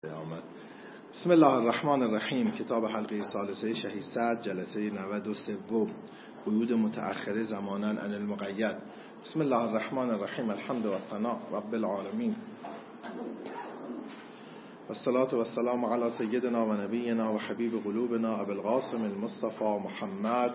بسم الله الرحمن الرحیم. کتاب حلقه ثالثه شهید سعد، جلسه 93، قیود متأخره زمانا عن المقید. بسم الله الرحمن الرحیم. الحمد و ثنا رب العالمین و الصلاة و السلام علی سیدنا و نبینا و حبیب قلوبنا ابی القاسم المصطفى محمد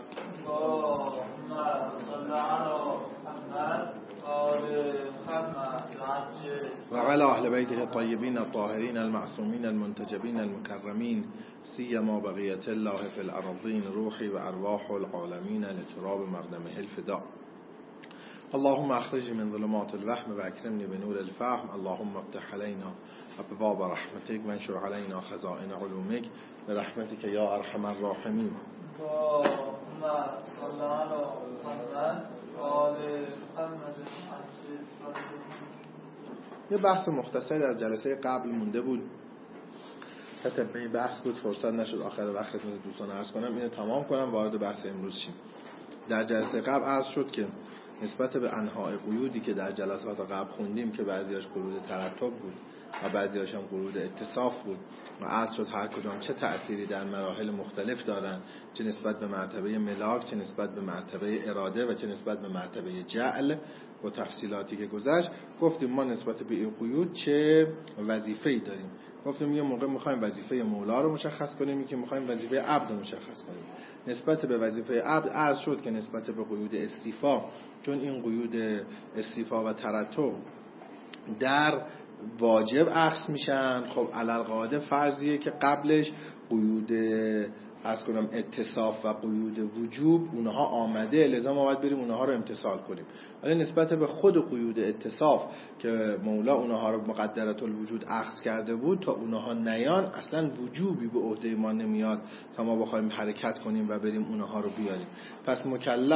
و علی اهل بیته الطیبین الطاهرین المعصومین المنتجبین المکرمین سیما بقیة الله فی الارضین روحی و ارواح العالمین لتراب مقدمه الفداء. اللهم اخرجني من ظلمات الوهم و اکرمنی بنور الفهم. اللهم افتح علينا ابواب رحمتك وانشر علينا خزائن علومك برحمتك یا ارحم الراحمین. اللهم صل علی محمد و آل محمد. یه بحث مختصری از جلسه قبل مونده بود، تتمه بحث بود، فرصت نشد آخر وقتتون رو دوستان عرض کنم. اینو تمام کنم وارد بحث امروز شیم. در جلسه قبل عرض شد که نسبت به انواع قیودی که در جلسات قبل خوندیم که بعضیاش قیود ترتب بود و بعضیاش هم قیود اتصاف بود و عرض شد هر کدام چه تأثیری در مراحل مختلف دارن، چه نسبت به مرتبه ملاک، چه نسبت به مرتبه اراده و چه نسبت به مرتبه جعل و تفصیلاتی که گذشت. گفتیم ما نسبت به این قیود چه وظیفه‌ای داریم. گفتیم یه موقع می‌خوایم وظیفه مولا رو مشخص کنیم، که می‌خوایم وظیفه عبد رو مشخص کنیم. نسبت به وظیفه عبد عرض شد که نسبت به قیود استیفا، چون این قیود استیفا و ترتب در واجب اخذ میشن، خب علالقاعده فرضیه که قبلش قیود اتصاف و قیود وجوب اونها آمده، لذا ما باید بریم اونها رو امتثال کنیم. ولی نسبت به خود قیود اتصاف که مولا اونها رو مقدرت الوجود اخذ کرده بود، تا اونها نیان اصلا وجوبی به عهده ما نمیاد تا ما بخوایم حرکت کنیم و بریم اونها رو بیاریم. پس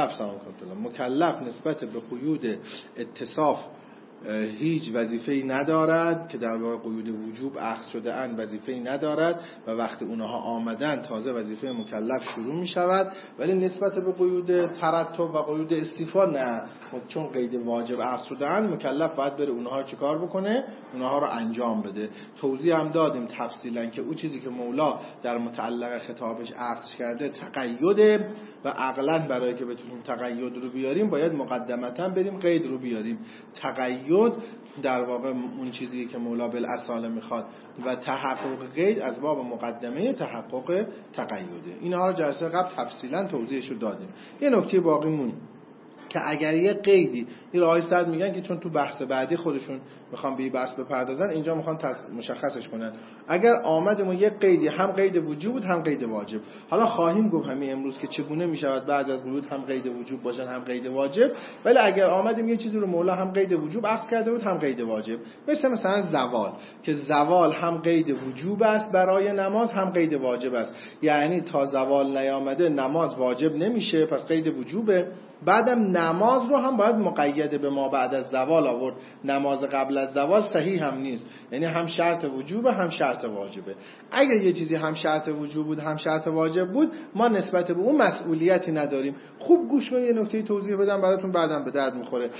مکلف نسبت به قیود اتصاف هیچ وظیفه‌ای ندارد که در واقع قیود وجوب اخذ شده اند، وظیفه‌ای ندارد و وقتی اونها آمدن تازه وظیفه مکلف شروع می شود. ولی نسبت به قیود ترتب و قیود استیفا نه، چون قید واجب اخذ شده اند مکلف باید بره اونها رو چیکار بکنه؟ اونها رو انجام بده. توضیح هم دادیم تفصیلا که اون چیزی که مولا در متعلق خطابش اخذ کرده تقیده و عقلا برای که بتونیم تقید رو بیاریم باید مقدمتا بریم قید رو بیاریم. تقید در واقع اون چیزی که مولا بالاصاله میخواد و تحقق قید از باب مقدمه تحقق تقیده. اینها رو جلسه قبل تفصیلا توضیحش رو دادیم. یه نکته باقی مون که اگر یه قیدی، این آقای سعد میگن که چون تو بحث بعدی خودشون میخوان به این بحث بپردازن، اینجا میخوان مشخصش کنن. اگر آمد ما یه قیدی هم قید وجوب بود هم قید واجب، حالا خواهیم گفت همین امروز که چگونه میشود بعد از قیود هم قید وجوب باشن هم قید واجب. ولی اگر آمدیم یه چیزی رو مولا هم قید وجوب اخذ کرده بود هم قید واجب، مثلا زوال، که زوال هم قید وجوب است برای نماز هم قید واجب است، یعنی تا زوال نیامده نماز واجب نمیشه، پس قید وجوبه. بعدم نماز رو هم باید مقید به ما بعد از زوال آورد. نماز قبل از زوال صحیح هم نیست، یعنی هم شرط وجوبه هم شرط واجبه. اگر یه چیزی هم شرط وجوب بود هم شرط واجب بود، ما نسبت به اون مسئولیتی نداریم. خوب گوش کنید، یه نکته توضیح بدم براتون بعدم به درد میخوره.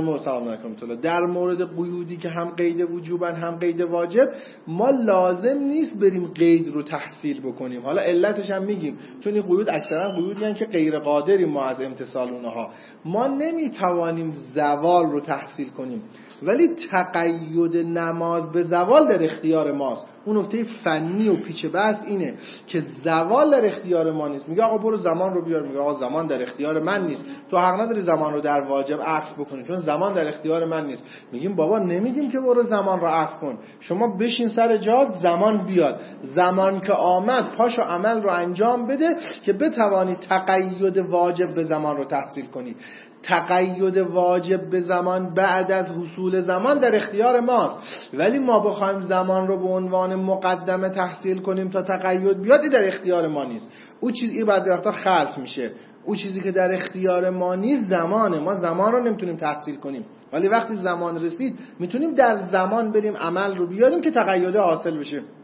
در مورد قیودی که هم قید وجوبن هم قید واجب، ما لازم نیست بریم قید رو تحصیل بکنیم. حالا علتش هم میگیم، چون این قیود اکثرا قیودی هستن که غیر قادریم ما از امتثال اونها. ما نمیتوانیم زوال رو تحصیل کنیم، ولی تقید نماز به زوال در اختیار ماست. اون نکته فنی و پیچ بحث اینه که زوال در اختیار ما نیست. میگه آقا برو زمان رو بیار، میگه آقا زمان در اختیار من نیست، تو حق نداری زمان رو در واجب عکس بکنی چون زمان در اختیار من نیست. میگیم بابا نمیگیم که برو زمان رو عکس کن، شما بشین سر جات، زمان بیاد، زمان که آمد پاشو عمل رو انجام بده که بتوانی تقید واجب به زمان رو تحصیل کنی. تقید واجب به زمان بعد از حصول زمان در اختیار ماست، ولی ما بخوایم زمان رو به عنوان مقدمه تحصیل کنیم تا تقید بیاد، در اختیار ما نیست. اون چیزی بعد وقتا خلط میشه. اون چیزی که در اختیار ما نیست زمانه، ما زمان رو نمیتونیم تحصیل کنیم، ولی وقتی زمان رسید میتونیم در زمان بریم عمل رو بیاریم که تقید حاصل بشه.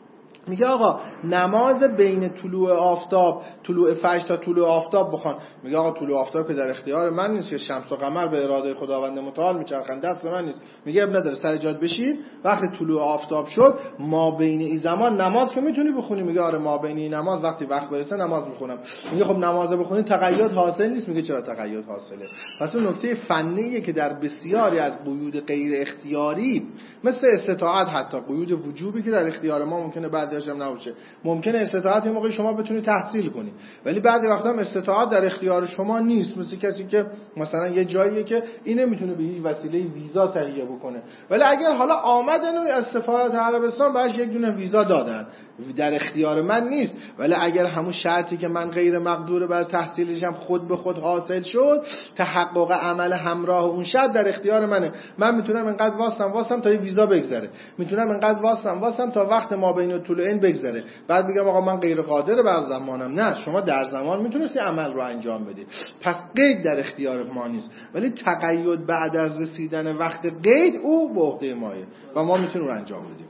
میگه آقا نماز بین طلوع فجر تا طلوع آفتاب بخوان. میگه آقا طلوع آفتاب که در اختیار من نیست، که شمس و قمر به اراده خداوند متعال میچرخن، دست من نیست. میگه اب نداره، سر جات بشید. وقتی طلوع آفتاب شد ما بین این زمان نماز که میتونی بخونی. میگه آره ما بین این نماز وقتی وقت برسه نماز میخونم. میگه خب نماز بخونی تقید حاصل نیست. میگه چرا تقید حاصله؟ پس اون نکته فنیه که در بسیاری از قیود غیر اختیاری مثل استطاعت، حتی قیود وجوبی که در اختیار ما ممکنه بعضی‌هاش هم نباشه. ممکنه استطاعت این موقع شما بتونی تحصیل کنی، ولی بعضی وقتا هم استطاعت در اختیار شما نیست. مثل کسی که مثلا یه جاییه که اینه میتونه به هیچ وسیله ویزا تهیه بکنه، ولی اگر حالا آمدن و از سفارت عربستان بهش یک دونه ویزا دادن، در اختیار من نیست، ولی اگر همون شرطی که من غیر مقدور بر تحصیلش هم خود به خود حاصل شد، تحقق عمل همراه اون شرط در اختیار منه. من میتونم اینقدر واسم تا ویزا بگذره، میتونم اینقدر واسم تا وقت ما بین الطلوعین بگذره، بعد بگم آقا من غیر قادر بر زمانم. نه، شما در زمان میتونستی عمل رو انجام بدی، پس قید در اختیار ما نیست، ولی تقید بعد از رسیدن وقت قید او به عهده ماه و ما میتونیم رو انجام بدیم.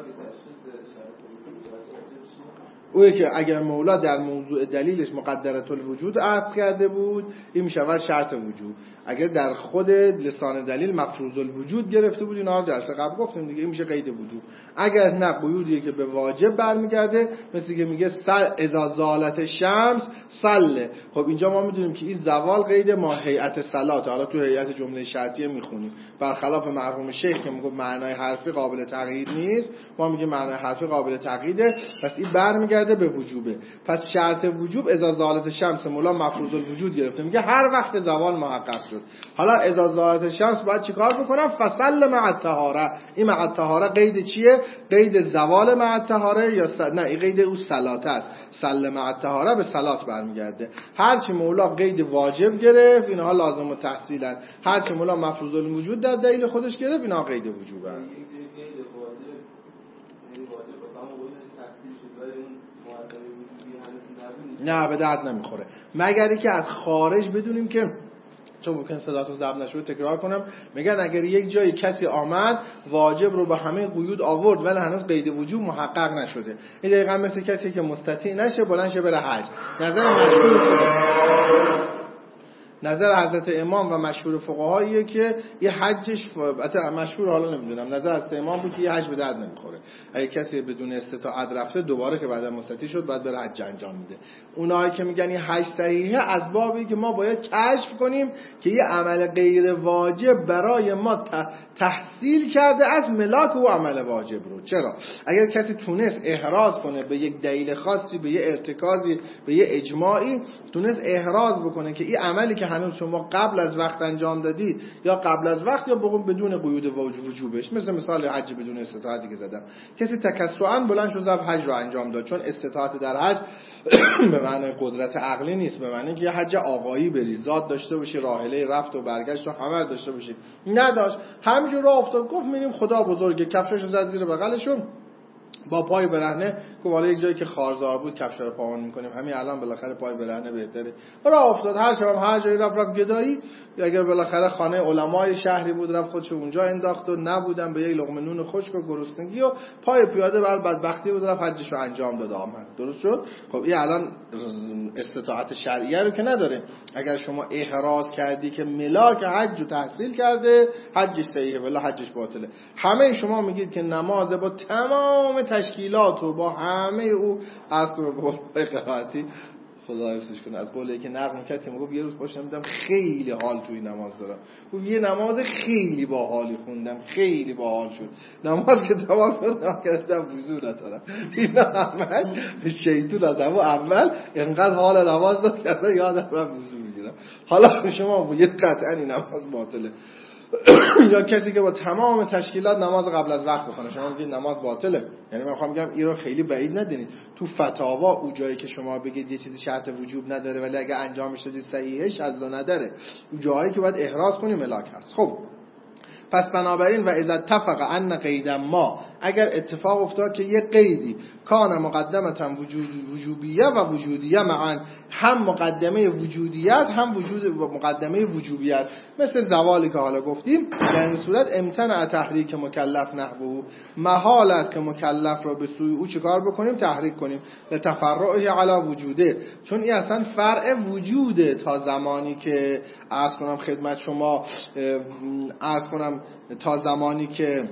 اویی که اگر مولا در موضوع دلیلش مقدرة الوجود عرض کرده بود، این میشود شرط وجود. اگر در خود لسان دلیل مفروض الوجود گرفته بود، اینا رو درس قبل گفتیم دیگه، این میشه قید وجود. اگر نه قیودیه که به واجب برمیگرده، مثل که میگه اذا زالت الشمس صله. خب اینجا ما میدونیم که این زوال قید ما هیئت صلات، حالا تو هیئت جمله شرطیه میخونیم، برخلاف مرحوم شیخ که میگه معنای حرفی قابل تغییر نیست، ما میگه معنای حرفی قابل تغییره، پس این برمیگرده به وجوبه. پس شرط وجوب اذا زالت الشمس، مولا مفروض الوجود گرفته، میگه هر وقت زوال محقق شد. حالا اذا زالت الشمس باید چیکار بکنم؟ فصل مع الطهاره. این مع الطهاره قید چیه؟ قید زوال مع الطهاره یا نه، این قید او صلات است. صل مع الطهاره به صلات برمیگرده. هر چی مولا قید واجب گرفت اینها لازم و تحصیلن، هر چی مولا مفروض الوجود در دلیل خودش گرفت اینا قید وجوبن. نه به درد نمیخوره، مگر اینکه از خارج بدونیم که، چون ممکن صداتون ضبط نشده تکرار کنم، میگن اگر یک جایی کسی آمد واجب رو به همه قیود آورد ولی هنوز قید وجوب محقق نشده، این دقیقاً مثل کسی که مستطیع نشه بلند شه بره حج. نظر حضرت امام و مشهور فقهاییه که یه حجش مشهور، حالا نمیدونم، نظر حضرت امام بود که یه حج به درد نمیخوره. اگه کسی بدون استطاعت رفته دوباره که بعد مستطیع شد باید بره حج انجام میده. اونایی که میگن این حج صحیحه از بابی که ما باید کشف کنیم که یه عمل غیر واجب برای ما تحصیل کرده از ملاک و عمل واجب رو. چرا؟ اگر کسی تونست احراز کنه به یک دلیل خاصی، به یه ارتکازی، به یه اجماعی، تونست احراز بکنه که این عملی که هنوز شما قبل از وقت انجام دادید یا قبل از وقت یا بدون قیود وجوبش، مثال حج بدون استطاعتی که زدم، کسی تکسعاً بلند شد رفت حج رو انجام داد، چون استطاعت در حج به معنی قدرت عقلی نیست، به معنی که یه حج آقایی بری، ذات داشته باشی، راحله رفت و برگشت و همه داشته باشی، نداشت، همینجور راه افتاد، گفت میریم خدا بزرگه، کفشاشو زد زیر بغلشو با پای برهنه، که والا یک جایی که خارزار بود کفشا رو پامون میکنیم، همین الان بالاخره پای برهنه بهتره، راه افتاد، هر شب هر جایی رفت گدایی، اگر بالاخره خانه علمای شهری بود رفت خودشو اونجا انداخت و نبودن به یک لقمه نون خشک و گرسنگی و پای پیاده بر بدبختی بود رفت حجشو انجام داد آمد. درست شد؟ خب این الان استطاعت شرعیه رو که نداره. اگر شما احراز کردی که ملاک حج رو تحصیل کرده، حجش صحیحه ولی حجش باطله. همه شما میگید که نماز با تمام تشکیلات و با همه او از قرائتی خدا حفظش کنه، از قولی که نقل کرد که میگفت یه روز پاشم دیدم خیلی حال توی نماز دارم، گفت یه نماز خیلی باحالی خوندم، خیلی باحال شد، نماز که تمام شد کردم وضو ندارم. اینا همش شیطان از اول اینقدر حال نماز داد که اصلا یادم رفت وضو بگیرم. حالا شما یه قطعا این نماز باطله. یا کسی که با تمام تشکیلات نماز قبل از وقت بخونه، شما میگید نماز باطله، یعنی من میخوام بگم این رو خیلی بعید ندونید. تو فتاوا اون جایی که شما بگید یه چیزی شرط وجوب نداره ولی اگه انجامش دادید صحیحه، شذ نداره، اون جایی که باید احراز کنی ملاک هست. خب پس بنابراین و اذا اتفق ان قید ما اگر اتفاق افتاد که یک قیدی کان مقدمتا وجوبیه و وجودیه معا، هم مقدمه وجودیه است هم مقدمه وجوبیه است، مثل زوالی که حالا گفتیم. در این صورت امتنع تحریک مکلف نحوه، محال است که مکلف را به سوی او چیکار بکنیم؟ تحریک کنیم. لتفرعه علی وجوده، چون این اصلا فرع وجوده. تا زمانی که عرض کنم خدمت شما، تا زمانی که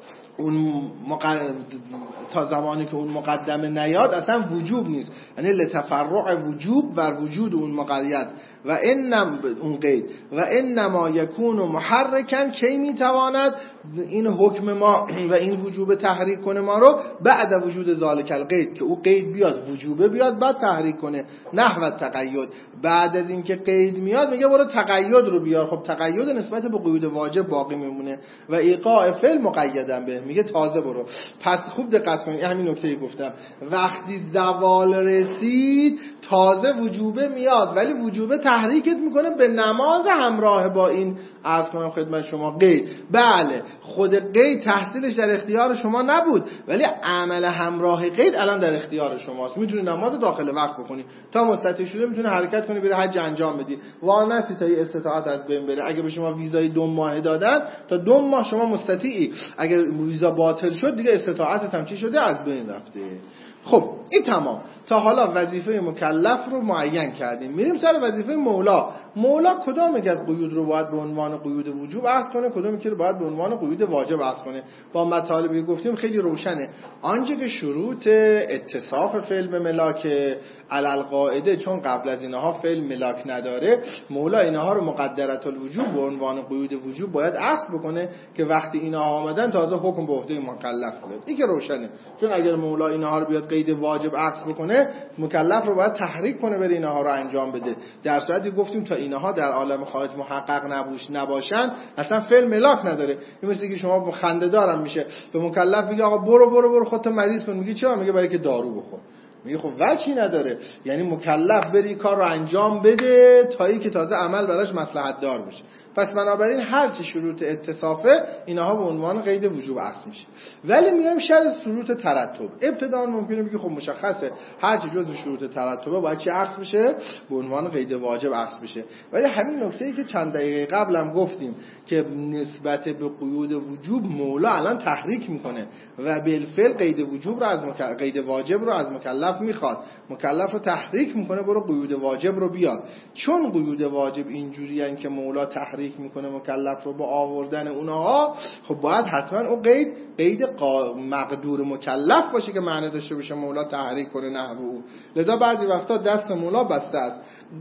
اون مقدمه نیاد اصلا وجوب نیست. یعنی لتفرع وجوب و وجود اون مقید و اون قید و انما یکون محرکن، کی میتواند این حکم ما و این وجوب تحریک کنه ما رو؟ بعد وجود ذالک القید، که او قید بیاد، وجوبه بیاد، بعد تحریک کنه. نحو تقید، بعد از اینکه قید میاد میگه برو تقید رو بیار. خب تقید نسبت به قیود واجب باقی میمونه و ایقاع فعل مقیدن به، میگه تازه برو. پس خوب دقت کنید، همین نکته گفتم، وقتی زوال رسید تازه وجوبه میاد، ولی وجوبه تحریکت میکنه به نماز همراه با این عرض کنم خدمت شما قید. بله خود قید تحصیلش در اختیار شما نبود، ولی عمل همراه قید الان در اختیار شماست. میتونی نماز داخل وقت بکنی، تا مستطیع شده میتونی حرکت کنی بری حج انجام بدی، وانسی تا این استطاعت از بین بره. اگه به شما ویزای 2 ماه دادن، تا 2 ماه شما مستطیعی. اگر ویزا باطل شد دیگه استطاعتت هم چی شده؟ از بین رفته. خب این تمام. تا حالا وظیفه مکلف رو معین کردیم، میریم سر وظیفه مولا. مولا کدام یک از قیود رو باید به عنوان قیود وجوب عرض کنه، کدام که رو باید به عنوان قیود واجب عرض کنه؟ با مطالبی گفتیم خیلی روشنه. آنچه که شروط اتصاف فعل به ملاک علل قاعده، چون قبل از اینها فعل ملاک نداره، مولا اینها رو مقدرت الوجوب به عنوان قیود وجوب باید عرض بکنه که وقتی اینها آمدن تازه حکم به عهده مکلف بیاد. این که روشنه، چون اگر مولا اینها رو بیاد قید واجب عرض بکنه، مکلف رو باید تحریک کنه بره اینها رو انجام بده. در صورتی گفتیم تا اینها در عالم خارج محقق نباشن اصلا فعل ملاک نداره. این مثل که شما خنده دارم میشه به مکلف میگه آقا برو خودت مریض کن، میگه چرا؟ میگه برای که دارو بخور. میگه خب وجهی نداره. یعنی مکلف بری کار رو انجام بده تا اینکه تازه عمل براش مصلحت دار بشه. پس بنابراین هر چه شروط اتصافه اینها به عنوان قید وجوب عکس میشه. ولی میگم شرط شروط ترتب. ابتداً ممکنه بگی خب مشخصه هر چه جزء شروط ترتبه باید چی عکس بشه؟ به عنوان قید واجب عکس بشه. ولی همین نکته‌ای که چند دقیقه قبلم گفتیم که نسبت به قیود وجوب مولا الان تحریک میکنه و بالفعل قید واجب رو از مکلف میخواد. مکلف رو تحریک میکنه برو قیود واجب رو بیار. چون قیود واجب اینجوریه که مولا تحریک میکنه مکلف رو با آوردن اونها، خب باید حتما او قید مقدور مکلف باشه که معنی داشته باشه مولا تحریک کنه نحو او. لذا بعضی وقتا دست مولا بسته است.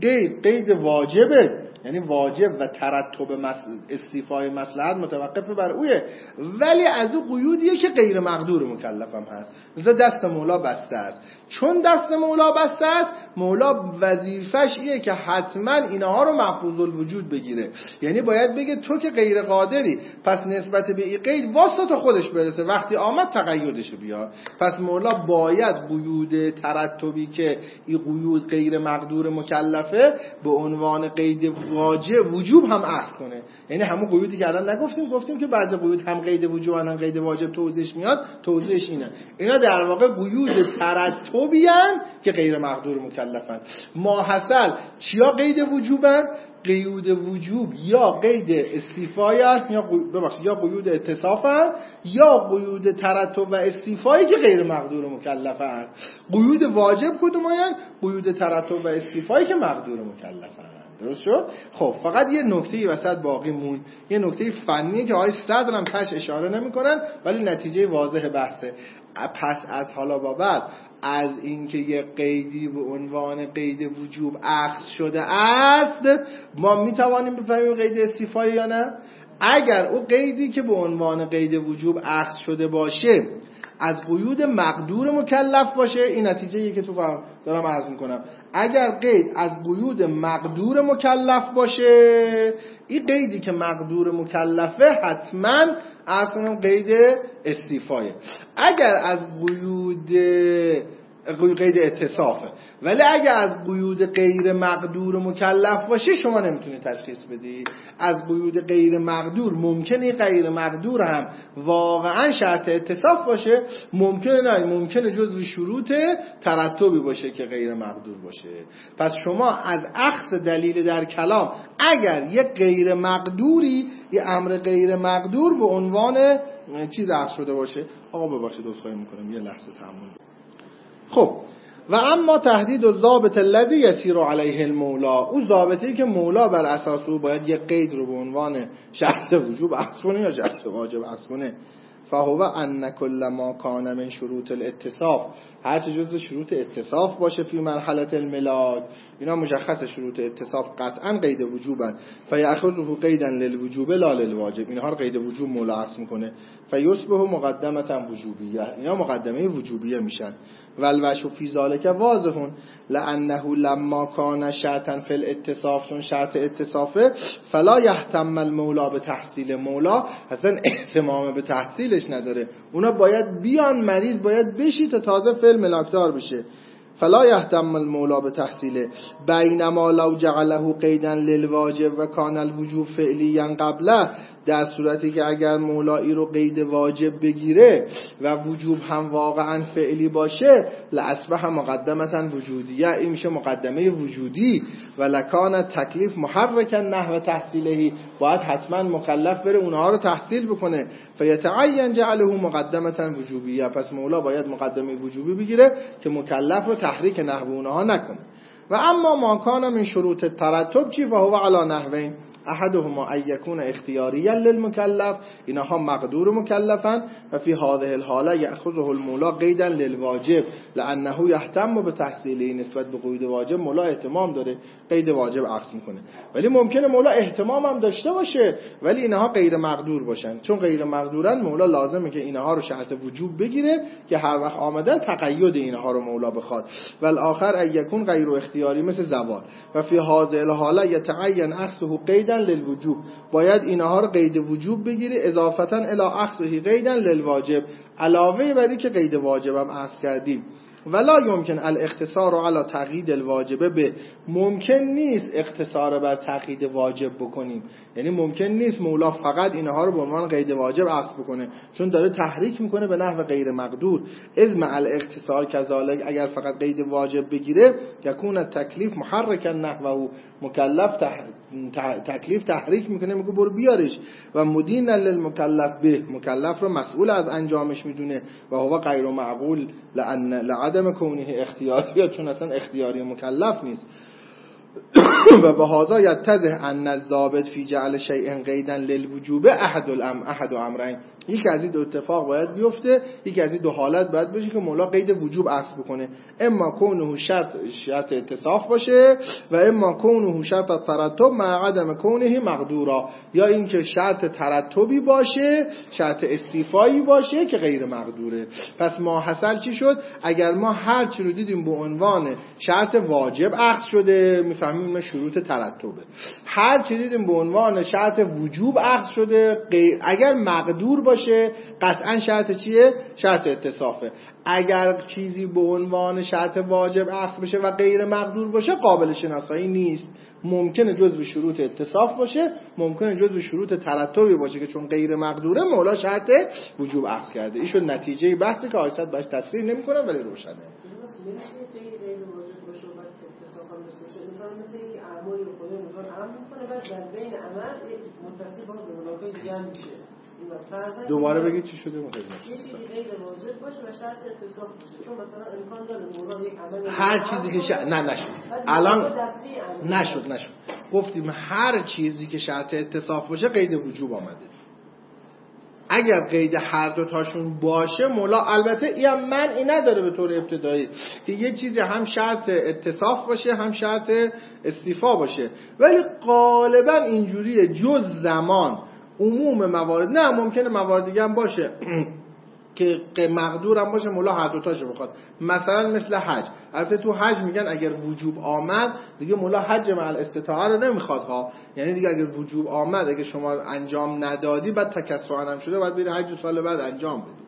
قید واجبه، یعنی واجب و ترتب استیفای مصلحت متوقف بر اویه، ولی از او قیودیه که غیر مقدور مکلف هم هست. لذا دست مولا بسته است. چون دست مولا بسته است، مولا وظیفش اینه که حتما اینها رو محفوظ الوجود بگیره. یعنی باید بگه تو که غیر قادری، پس نسبت به این قید واسه تا خودش برسه، وقتی آمد تقیدش بیار. پس مولا باید قیود ترتبی که این قیود غیر مقدور مکلفه به عنوان قید واجب وجوب هم اخذ کنه. یعنی همون قیودی که الان گفتیم که بعضی قیود هم قید وجوب هم قید واجب توضیحش میاد. توضیحش اینه، اینا در واقع قیود ترتبی ان که غیر مقدور مکلفن. ماحصل چیا قید وجوبن؟ قیود وجوب یا قید استیفای یا قیود اتصافن یا قیود ترتب و استیفایی که غیر مقدور مکلفن. قیود واجب کدوماین؟ قیود ترتب و استیفایی که مقدور مکلفن. درست شد؟ خب فقط یه نکته وسط باقی مون، یه نکته فنیه که آقای صدر هم تاش اشاره نمی‌کنن ولی نتیجه واضح بحثه. پس از حالا با بعد از اینکه یه قیدی به عنوان قید وجوب اخذ شده است، ما میتوانیم بفهمیم قید استیفایی یا نه؟ اگر او قیدی که به عنوان قید وجوب اخذ شده باشه از قیود مقدور مکلف باشه، این نتیجه‌ای که تو دارم عرض میکنم. اگر قید از قیود مقدور مکلف باشه، این قیدی که مقدور مکلفه حتما عرض کنم قید استیفایه. اگر از قیود قید اتصافه. ولی اگه از قیود غیر مقدور مکلف باشه شما نمیتونی تشخیص بدی. از قیود غیر مقدور ممکنه غیر مقدور هم واقعا شرط اتصاف باشه، ممکنه نه، ممکنه جزو شروط ترتبی باشه که غیر مقدور باشه. پس شما از اخذ دلیل در کلام اگر یک غیر مقدوری، یه امر غیر مقدور به عنوان چیز اخذ شده باشه. آقا ببخشید عذرخواهی میکنم یه لحظه تأمل. خب و اما تهدید الضابط الذی یسیر علیه المولا، اون ضابطی که مولا بر اساس او باید یک قید رو به عنوان شرط وجوب اخذ کنه یا شرط واجب اخذ کنه. فهو ان کل ما کان من شروط الاتصاف، هر چه جزء شروط اتصاف باشه فی مرحله الملاک، اینا مشخص شروط اتصاف قطعا قید وجوبن. فیأخذه قیدا للوجوب لا للواجب، اینها رو قید وجوب مولا اخذ میکنه. فیصبح مقدمه وجوبیه، اینا مقدمه وجوبیه میشن. والوجه فی ذلک واضح لانه لما کان شرطا فی الاتصاف، چون شرط اتصافه فلا یهتم المولا به تحصیل، مولا اصلا اهتمام به تحصیلش نداره، اونا باید بیان، مریض باید بشی تا تازه فعل ملاکدار بشه. فلا یهتم المولا به تحصیله. بینما لو جعله قیدا للواجب و کان الوجوب فعلیا قبله، در صورتی که اگر مولایی رو قید واجب بگیره و وجوب هم واقعا فعلی باشه، لأصبح مقدمه وجودیه، این میشه مقدمه وجودی. و لکان تکلیف محرکا نحو تحصیله، باید حتما مکلف بره اونها رو تحصیل بکنه. فیتعین جعله مقدمه وجوبیه، پس مولا باید مقدمه وجوبی بگیره که مکلف رو تحریک نحو اونها نکنه. و اما ما کان من شروط الترتب چی؟ فهو علی نحوین، احدهما ان یکون اختیاریا للمکلف، اینها مقدور مکلفن. و فی هذه الحاله یاخذه المولا قیدا للواجب لانه یهتم به تحصیله، نسبت به قید واجب مولا اهتمام داره، قید واجب عکس میکنه. ولی ممکنه مولا اهتمام هم داشته باشه ولی اینها غیر مقدور باشن، چون غیر مقدورن مولا لازمه که اینها رو شرط وجوب بگیره که هر وقت آمدن تقید اینها رو مولا بخواد. والآخر ان یکون غیر اختیاری مثل زوال. و فی هذه الحاله یتعین اخذه قیدا للوجوب، باید اینها رو قید وجوب بگیری اضافتا الی اخذه قیدا للواجب، علاوه بر این که قید واجب هم اخذ کردیم. ولا یمکن الاختصار علی تقیید الواجب به، ممکن نیست اختصار بر تقیید واجب بکنیم، یعنی ممکن نیست مولا فقط اینها رو به عنوان قید واجب اخذ بکنه، چون داره تحریک میکنه به نحو غیر مقدور. اذ مع الاختصار کذالک، اگر فقط قید واجب بگیره یکون تکلیف محرکا نحوه، مکلف تکلیف تحریک میکنه، میگه برو بیارش. و مدین للمکلف به، مکلف رو مسئول از انجامش میدونه. و هو غیر معقول لعدم کونه اختیاری، چون اصلا اختیاری مکلف نیست. و به هذا یتضح ان الضابط فی جعل شیء قیدا للوجوب احد امرین، یکی از این دو اتفاق باید بیفته، یکی از این دو حالت باید بشه که مولا قید وجوب اخذ بکنه، اما کونه شرط اتصاف باشه و اما کونه شرط ترتب مع عدم کونه مقدورا، یا اینکه شرط ترتبی باشه، شرط استیفایی باشه که غیر مقدوره. پس ما حاصل چی شد؟ اگر ما هر چی رو دیدیم به عنوان شرط واجب اخذ شده میفهمیم شروط ترتبه، هر چی دیدیم به عنوان شرط وجوب اخذ شده اگر مقدور باشه قطعا شرط چیه؟ شرط اتصافه. اگر چیزی به عنوان شرط واجب اخذ بشه و غیر مقدور باشه قابل شناسایی نیست، ممکنه جزو شروط اتصاف باشه، ممکنه جزو شروط ترتبی باشه که چون غیر مقدوره مولا شرط وجوب اخذ کرده. این شد نتیجه بحثی که آیسد باش تصریح نمی‌کنم ولی روشنه. مثل اینکه اعمالی رو خدا میخواد عمل میکنه و در بین عمل متصل باز به ملاقات دیگه هم میشه. دوباره بگید چی شده؟ یه چیزی غیر واجب باشه و شرط اتصاف باشه، چون مثلا امکان داره مولا یک عمل هر چیزی که نشد الان نشد گفتیم هر چیزی که شرط اتصاف باشه قید وجوب آمده. اگر قید هر دو تاشون باشه مولا، البته این منعی نداره به طور ابتدایی که یه چیزی هم شرط اتصاف باشه هم شرط استیفا باشه، ولی غالبا اینجوریه جز زمان عموم موارد، نه ممکنه موارد دیگه هم باشه که مقدور هم باشه مولا هر دو تاشو بخواد، مثلا مثل حج. البته تو حج میگن اگر وجوب آمد دیگه مولا حج مع الاستطاعه رو نمیخواد ها، یعنی دیگه اگر وجوب آمد اگه شما انجام ندادی بعد تکسرا هم شده بعد بری حج سال بعد انجام بدی.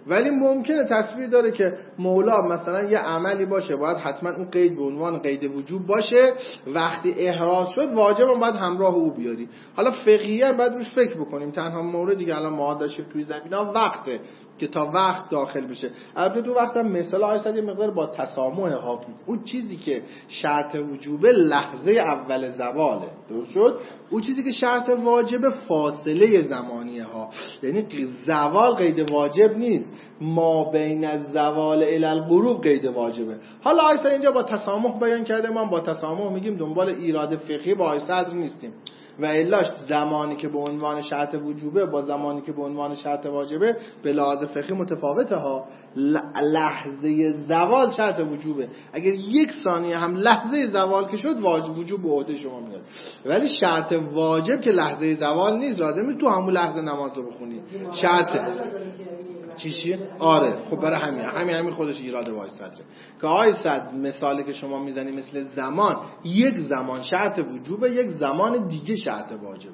ولی ممکنه تصویر داره که مولا مثلا یه عملی باشه باید حتما اون قید به عنوان قید وجوب باشه، وقتی احراز شد واجب هم باید همراه او بیاری. حالا فقهیه باید روش فکر بکنیم. تنها موردی که الان ما داشتیم توی زمینا وقته که تا وقت داخل بشه. البته تو وقت هم مثلا آیسد یه مقدار با تسامح حاکم. اون چیزی که شرط وجوبه لحظه اول زواله، درست شد؟ اون چیزی که شرط واجب فاصله زمانیه ها، یعنی زوال قید واجب نیست، ما بین الزوال الی الغروب قید واجبه. حالا آیسد اینجا با تسامح بیان کرده، ما با تسامح میگیم دنبال ایراد فقهی با آیسد نیستیم و الاش زمانی که به عنوان شرط وجوبه با زمانی که به عنوان شرط واجبه به لحاظ فقهی متفاوته ها. لحظه زوال شرط وجوبه، اگر یک ثانیه هم لحظه زوال که شد واجب وجوب به عهده شما میاد. ولی شرط واجب که لحظه زوال نیست، لازمه تو همون لحظه نماز رو بخونی. شرط چیشیه؟ آره خب برای همین خودش ایراد وای صدره که آی صد مثالی که شما میزنی مثل زمان، یک زمان شرط وجوبه، یک زمان دیگه شرط واجبه.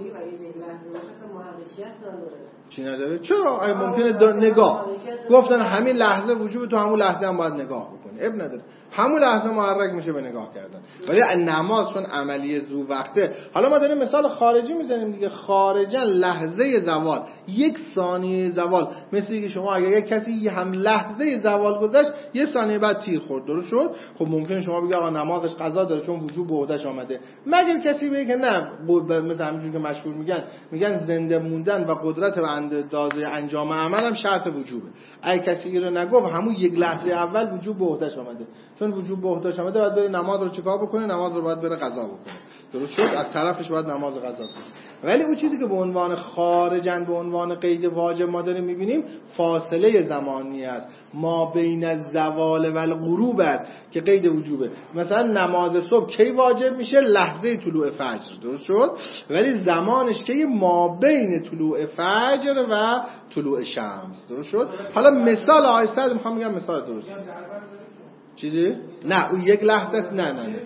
چی نداره؟ چرا؟ آیا ممکنه نگاه گفتن همین لحظه وجوب، تو همون لحظه هم باید نگاه بکنی، اب نداره، همون لحظه محرک میشه به نگاه کردن. ولی نماز چون عملیه زو وقته، حالا ما داریم مثال خارجی میزنیم دیگه، خارجا لحظه زوال، یک ثانیه زوال، مثل که شما اگر یک کسی هم لحظه زوال گذشت یه ثانیه بعد تیر خورد، درست شد؟ خب ممکنه شما بگی آقا نمازش قضا داره چون وجوب به عهدهش آمده، مگر کسی بگه که نه، مثل همینجوری که مشهور میگن زنده موندن و قدرت به اندازه انجام عمل هم شرط وجوبه. اگه کسی اینو نگفت همون یک لحظه اول وجوب به عهدهش آمده، چون وجوب به عهدهش آمده باید بره نماز رو چیکار بکنه؟ نماز رو باید بره قضا بکنه، درست شد؟ از طرفش باید نماز قضا کنه. ولی اون چیزی که به عنوان خارجن به عنوان قید واجب ما داریم میبینیم فاصله زمانی است، ما بین الزوال و الغروب است که قید وجوبه. مثلا نماز صبح کی واجب میشه؟ لحظه طلوع فجر، درست شد؟ ولی زمانش که ما بین طلوع فجر و طلوع شمس، درست شد؟ حالا مثال آیسته میخوام بگم مثال درست چیزی؟ نه اون یک لحظه است. نه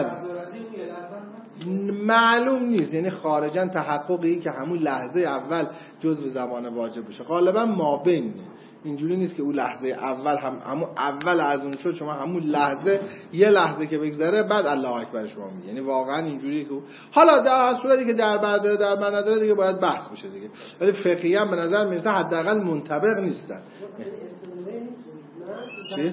معلوم نیست، یعنی خارجاً تحققی که همون لحظه اول جزء زمان واجب بشه، غالبا ما بین. اینجوری نیست که اون لحظه اول همون اول از اون شد شما همون لحظه یه لحظه که بگذره بعد الله اکبر شما میگی، یعنی واقعا اینجوریه که حالا در صورتی که دربر داره دربر نداره دیگه باید بحث بشه دیگه، ولی فقهیاً به نظر میرسه حداقل منطبق نیستن. چی؟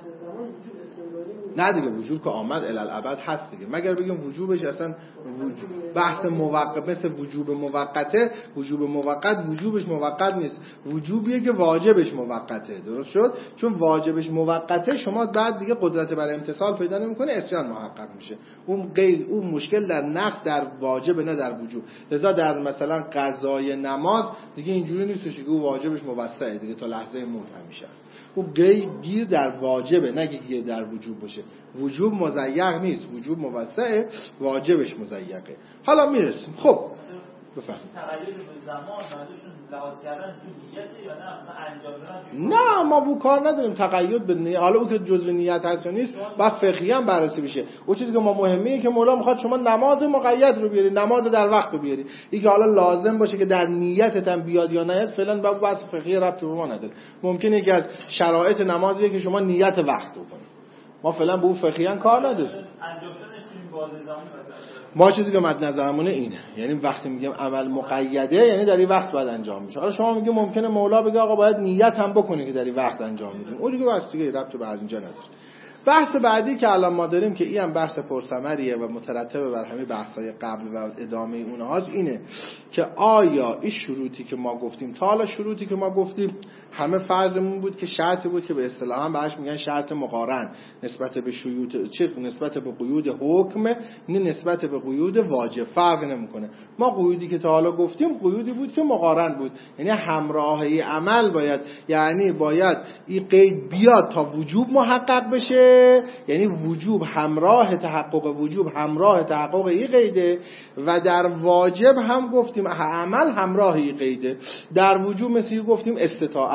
نه دیگه وجوب که آمد الالعبد هست دیگه، مگر بگیم وجوبش اصلا بحث موقت مثل وجوب موقته، وجوب موقت وجوبش موقت نیست، وجوبیه که واجبش موقته، درست شد؟ چون واجبش موقته شما بعد دیگه قدرت برای امتثال پیدا نمیکنه، عصیان محقق میشه. اون مشکل در نقض در واجب نه در وجوب. لذا در مثلا قضای نماز دیگه اینجوری نیستش که واجبش موسعه دیگه تا لحظه موت همیشه. او گیر در واجبه، نه گیر در وجوب باشه. وجوب مضیق نیست، وجوب موسعه، واجبش مضیقه. حالا میرسیم. خب بفرمایید. تغییر به زمان بعدشون لحاظ کردن تو نیته یا نه مثلا انجام دادن؟ نه ما بو کار نداریم تقید به نیت. حالا او که جزء نیت هست یا نیست بعد فقهی هم بررسی بشه. اون چیزی که ما مهمه که مولا میخواد شما نماز مقید رو بیاری، نماز در وقت رو بیاری. این که حالا لازم باشه که در نیتت هم بیاد یا نه فعلا با بحث فقهی ربطی به ما نداره. ممکنه یکی از شرایط نمازیه که شما نیت وقت بکنید. ما فعلا به اون فقهی کار نداریم. انجام شدنش تو بازه زمانی ما چیزی که مد نظرمونه اینه، یعنی وقتی میگم عمل مقیده یعنی در این وقت باید انجام میشه. حالا شما میگه ممکنه مولا بگه آقا باید نیت هم بکنی که در این وقت انجام میدین، اون دیگه واسه دیگه ربط به اینجا نداره. بحث بعدی که الان ما داریم که این هم بحث پرثمریه و مترتب بر همین بحث‌های قبل و ادامه اونهاست، اینه که آیا این شروطی که ما گفتیم تا حالا شروطی که ما گفتیم همه فرضمون بود که شرطی بود که به اصطلاح هم بهش میگن شرط مقارن نسبت به شروط چه نسبت به قیود حکم، نه نسبت به قیود واجب فرق نمیکنه. ما قیودی که تا حالا گفتیم قیودی بود که مقارن بود، یعنی همراهی عمل باید، یعنی باید این قید بیاد تا وجوب محقق بشه، یعنی وجوب همراه تحقق وجوب همراه تحقق این قیده، و در واجب هم گفتیم عمل همراه این قیده. در وجوب مثل گفتیم استطاعت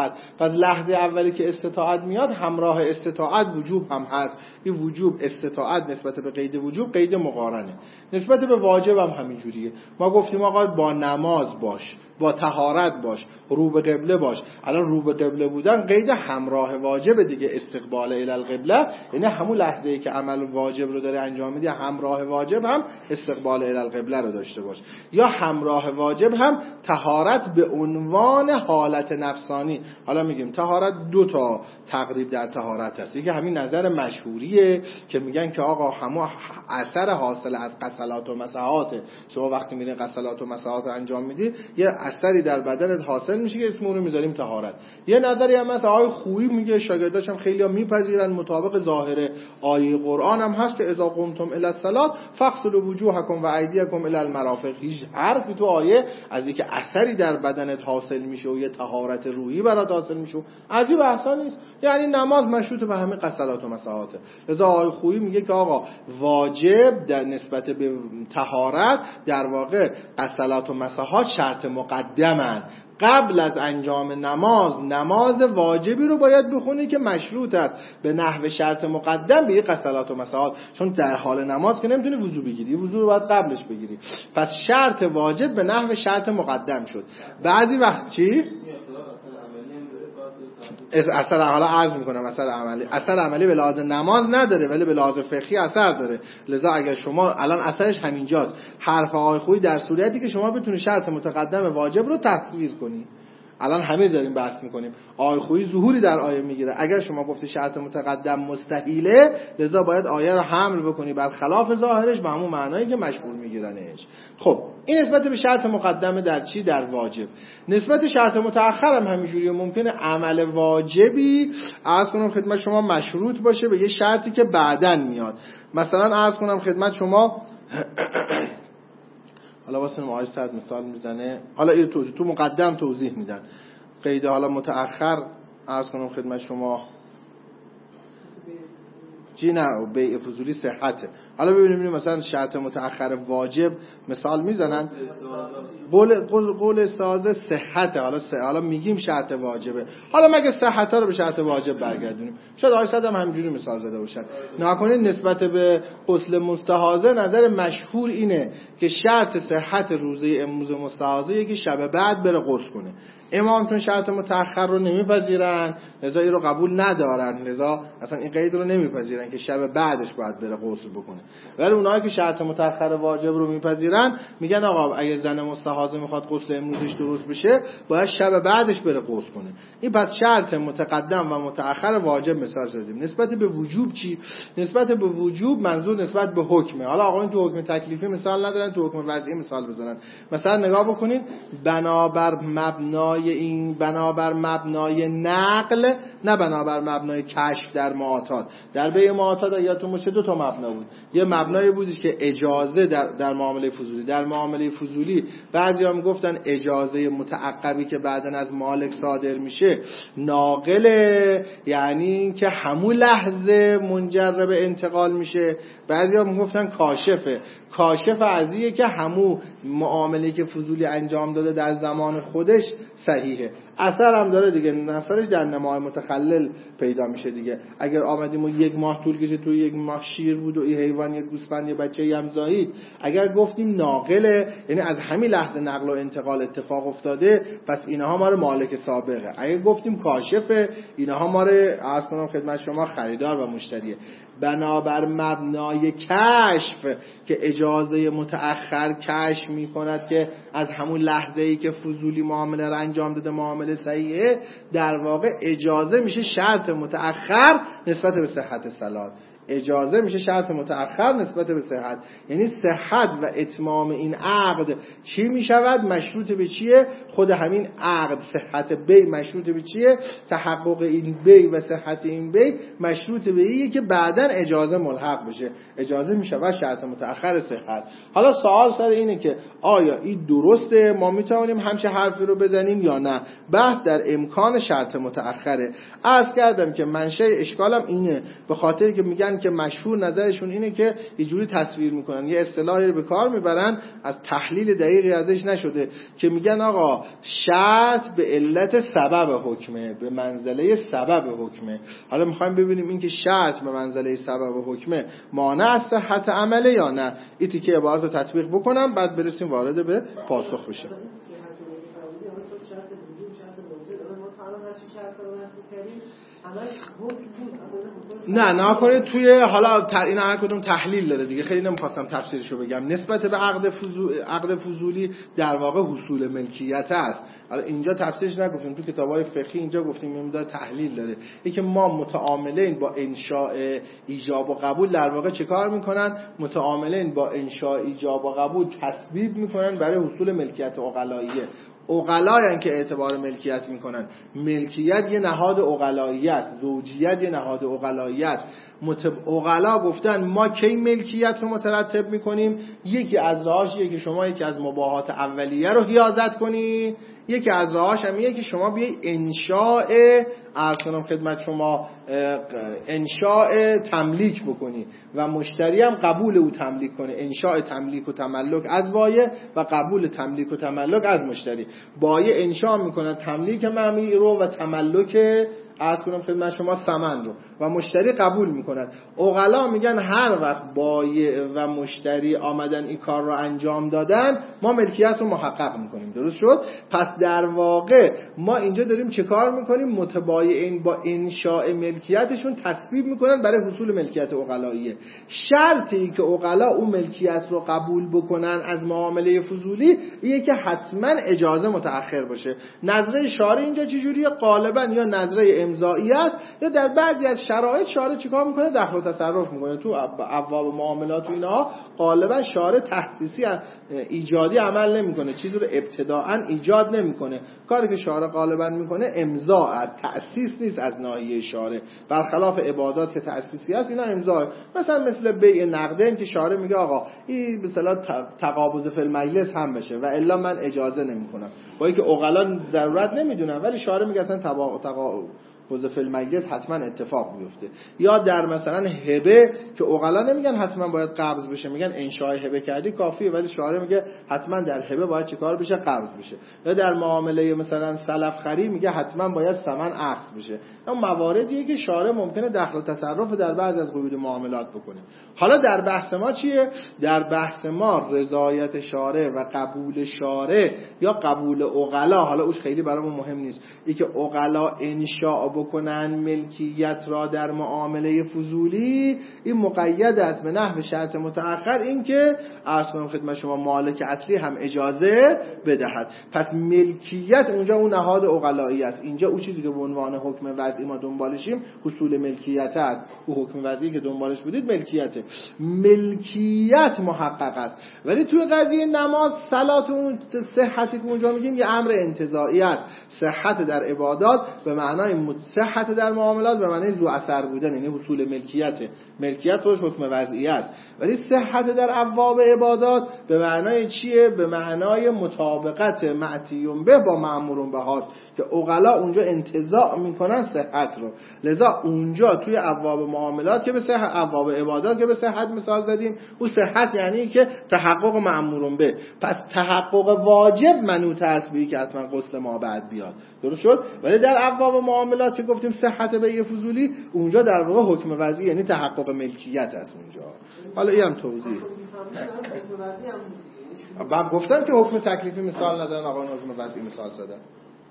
استطاعت. پس لحظه اولی که استطاعت میاد همراه استطاعت وجوب هم هست. این وجوب استطاعت نسبت به قید وجوب قید مقارنه. نسبت به واجب هم همینجوریه. ما گفتیم آقا با نماز باش، با طهارت باش، رو به قبله باش. الان رو به قبله بودن قید همراه واجب دیگه، استقبال الی القبله، یعنی همون لحظه‌ای که عمل واجب رو داره انجام میدی همراه واجب هم استقبال الی القبله رو داشته باش. یا همراه واجب هم طهارت به عنوان حالت نفسانی. حالا میگیم طهارت دو تا تقریب در طهارت هست. یکی همین نظر مشهوریه که میگن که آقا همون اثر حاصل از غسلات و مسحات، شما وقتی میرین غسلات و مسحات رو انجام میدید یه اثری در بدنت حاصل میشه که اسم اون رو میذاریم طهارت. یه نظری هم مثلا آقای خویی میگه، شاگرداش هم خیلی‌ها میپذیرن، مطابق ظاهر آیه قرآن هم هست که اذا قمتم الی الصلاة فاغسلوا وجوهکم و ایدیکم الی المرافق. هیچ حرفی تو آیه از اینکه اثری در بدنت حاصل میشه و یه طهارت روحی برات حاصل میشه از این بحثا نیست. یعنی نماز مشروط به همین غسلات و مسحاته. لذا آقای خویی میگه که آقا واجب در نسبت به طهارت در واقع غسلات و مسحات شرط مقدمن. قبل از انجام نماز واجبی رو باید بخونی که مشروط است به نحو شرط مقدم به غسلات و مسحات، چون در حال نماز که نمیتونی وضو بگیری، وضو رو باید قبلش بگیری. پس شرط واجب به نحو شرط مقدم شد. بعضی وقت چی؟ اثر حالا عرض میکنم اثر عملی به لحاظ نماز نداره ولی به لحاظ فقهی اثر داره. لذا اگر شما الان اثرش همینجاست، حرف آقای خویی در صورتی که شما بتونی شرط متقدم واجب رو تصویر کنی. الان همه داریم بحث میکنیم. آقای خویی ظهوری در آیه میگیره. اگر شما گفتی شرط متقدم مستحیله، لذا باید آیه رو حمل بکنی بر خلاف ظاهرش به همون معنایی که مشمول میگیرنش. خب این نسبت به شرط مقدمه در چی؟ در واجب. نسبت شرط متأخر هم همینجوریه. ممکنه عمل واجبی عرض کنم خدمت شما مشروط باشه به یه شرطی که بعداً میاد. مثلا عرض کنم خدمت شما حالا واسه آیه صد مثال میزنه، حالا این تو مقدم توضیح میدن. قید حالا متأخر عرض کنم خدمت شما بیع فضولی صحته. حالا ببینیم مثلا شرط متأخر واجب مثال میزنن، قول استعاده صحته. حالا میگیم شرط واجبه، حالا مگه صحت ها رو به شرط واجب برگردونیم؟ شاید آیه صد هم همینجوری مثال زده باشن. نکنید نسبت به غسل مستحاضه نظر مشهور اینه که شرط صحت روزه امروز مستحاضه که شب بعد بره غسل کنه. امام چون شرط متأخر رو نمیپذیرن لذا این رو قبول ندارن، لذا اصلا این قید رو نمیپذیرن که شب بعدش باید بره غسل بکنه. ولی اونایی که شرط متأخر واجب رو میپذیرن میگن آقا اگه زن مستحاضه میخواد غسل امروزش درست بشه باید شب بعدش بره غسل کنه. این پس شرط متقدم و متأخر واجب مثال زدیم. نسبت به وجوب چی؟ نسبت به وجوب منظور نسبت به حکمه. حالا آقا این تو حکم تکلیفی مثال ندارن، تو حکم وضعی مثال بزنن. مثلا نگاه بکنید بنابر مبنای نقل، نه بنابر مبنای کشف در معاطات. در بیع معاطات یادتون باشه دو تا مبنا بود. یه مبنای بودش که اجازه در معامله فضولی. در معامله فضولی بعضیا میگفتن اجازه متعقبی که بعدن از مالک صادر میشه ناقله، یعنی که همون لحظه منجر به انتقال میشه. بعضیا میگفتن کاشفه. کاشف ازیه که همون معامله که فضولی انجام داده در زمان خودش صحیحه. اثر هم داره دیگه، اثرش در نمای متخلل پیدا میشه دیگه. اگر آمدیم و یک ماه طول کشید، تو یک ماه شیر بود و این حیوان یک گوسفند یه بچه‌ای هم زایید، اگر گفتیم ناقله یعنی از همین لحظه نقل و انتقال اتفاق افتاده، پس اینها ما رو مالک سابقه. اگر گفتیم کاشفه، اینها ما رو عرض کنم خدمت شما خریدار و مشتریه. بنابر مبنای کشف که اجازه متأخر کشف می کند که از همون لحظه ای که فضولی معامله را انجام داده معامله صحیحه، در واقع اجازه میشه شرط متأخر نسبت به صحت صلات. اجازه میشه شرط متأخر نسبت به صحت، یعنی صحت و اتمام این عقد چی میشود؟ مشروط به چیه؟ خود همین عقد صحت بی مشروط به چیه؟ تحقق این بی و صحت این بی مشروط به اینه که بعداً اجازه ملحق بشه. اجازه میشود شرط متأخر صحت. حالا سوال سر اینه که آیا این درسته؟ ما میتونیم همچه حرفی رو بزنیم یا نه؟ بحث در امکان شرط متأخره. عرض کردم که منشأ اشکالم اینه، به خاطر که میگن که مشهور نظرشون اینه که اینجوری تصویر میکنن، یه اصطلاحی رو به کار میبرن از تحلیل دقیقی ازش نشده که میگن آقا شرط به علت سبب حکمه، به منزله سبب حکمه. حالا میخوایم ببینیم این که شرط به منزله سبب حکمه مانع از صحت عمله یا نه. این تیکه عبارت رو تطبیق بکنم بعد برسیم وارد به پاسخ بشیم. نه کنید توی حالا این هر کدوم تحلیل داره دیگه، خیلی نمیخواستم تفسیرشو بگم. نسبت به عقد فضولی در واقع حصول ملکیت است. حالا اینجا تفسیرش نگفتیم، تو کتابای فقهی اینجا گفتیم این داره تحلیل داره. این که ما متعاملین با انشاء ایجاب و قبول در واقع چه کار میکنن؟ متعاملین با انشاء ایجاب و قبول تسبیب میکنن برای حصول ملکیت عقلاییه. عقلایان که اعتبار ملکیت میکنن. ملکیت یه نهاد عقلایی است، زوجیت یه نهاد عقلایی است. عقلا گفتن ما کی ملکیت رو مترتب میکنیم؟ یکی از راهاش که شما یکی از مباحات اولیه رو حیازت کنی، یکی از راهاش هم که شما بیای انشاء عرض کنم خدمت شما انشاء تملیک بکنی و مشتری هم قبول او تملیک کنه. انشاء تملیک و تملک از بایع و قبول تملیک و تملک از مشتری. بایع انشاء میکنه تملیک مبیع رو و تملک عرض کنم خدمت شما ثمن رو و مشتری قبول میکنن. عقلا میگن هر وقت بایع و مشتری آمدن این کار رو انجام دادن ما ملکیت رو محقق میکنیم. درست شد؟ پس در واقع ما اینجا داریم چه کار میکنیم؟ متبایعین با انشاء ملکیتشون تسبیب میکنن برای حصول ملکیت عقلاییه. شرطی که عقلا اون ملکیت رو قبول بکنن از معامله فضولی اینه که حتما اجازه متأخر باشه. نظره شارع اینجا چجوریه؟ غالبا یا نظره امضایی است یا در بعضی از شرایط شارع چیکار میکنه؟ دخل و تصرف میکنه. تو ابواب معاملات و اینها غالبا شارع تخصیصی ایجادی عمل نمیکنه، چیزی رو ابتداعا ایجاد نمیکنه. کاری که شارع غالبا میکنه امضا است، تأسیس نیست از ناحیه شارع. برخلاف عبادات که تأسیسی است اینا امضا. مثل بیع نقدین که شارع میگه آقا این مثلا تقابض فی المجلس هم بشه و الا من اجازه نمیکنم. با اینکه عقلا ضرورت نمیدونن ولی شارع میگه اصلا تقابض فی المجلس حتما اتفاق بیفته. یا در مثلا هبه که عقلا نمیگن حتما باید قبض بشه، میگن انشاء هبه کردی کافیه ولی شارع میگه حتما در هبه باید چیکار بشه؟ قبض بشه. یا در معامله مثلا سلف خرید میگه حتما باید ثمن اخذ بشه. اما مواردیه که شارع ممکنه دخل و تصرف در بعض از قیود معاملات بکنه. حالا در بحث ما چیه؟ در بحث ما رضایت شارع و قبول شارع یا قبول عقلا، حالا اوش خیلی برامون مهم نیست. این که عقلا انشاء بکنن ملکیت را در معامله فضولی، این مقید است به نحو شرط متأخر، این که عرض کنم خدمت شما مالک اصلی هم اجازه بدهد. پس ملکیت اونجا اون نهاد عقلایی است. اینجا اون چیزی که به عنوان حکم وضعی ما دنبالشیم حصول ملکیت است. اون حکم وضعی که دنبالش بودید ملکیته. ملکیت محقق است. ولی توی قضیه نماز، صلات، اون صحتی که اونجا میگیم یه امر انتزاعی است. صحت در عبادات به معنای صحت در معاملات به معنای ذو اثر بودن، یعنی حصول ملکیته. ملکیت خودش حکم وضعی است. ولی صحت در ابواب عبادات به معنای چیه؟ به معنای مطابقت معتیون به با مأمورون به هاست که عقلا اونجا انتزاع میکنن صحت رو. لذا اونجا توی ابواب معاملات که به صحت، ابواب عبادات که به صحت مثال زدیم، اون صحت یعنی که تحقق مأمورون به. پس تحقق واجب منوط است به که حتما غسل ما بعد بیاد. درست شد؟ ولی در ابواب معاملات که گفتیم صحت بیع فضولی، اونجا در واقع حکم وضعی یعنی تحقق ملکیت است اونجا. حالا اینم توضیح. بعد گفتم که حکم تکلیفی مثال ندارن، آقا حکم وضعی مثال زدن.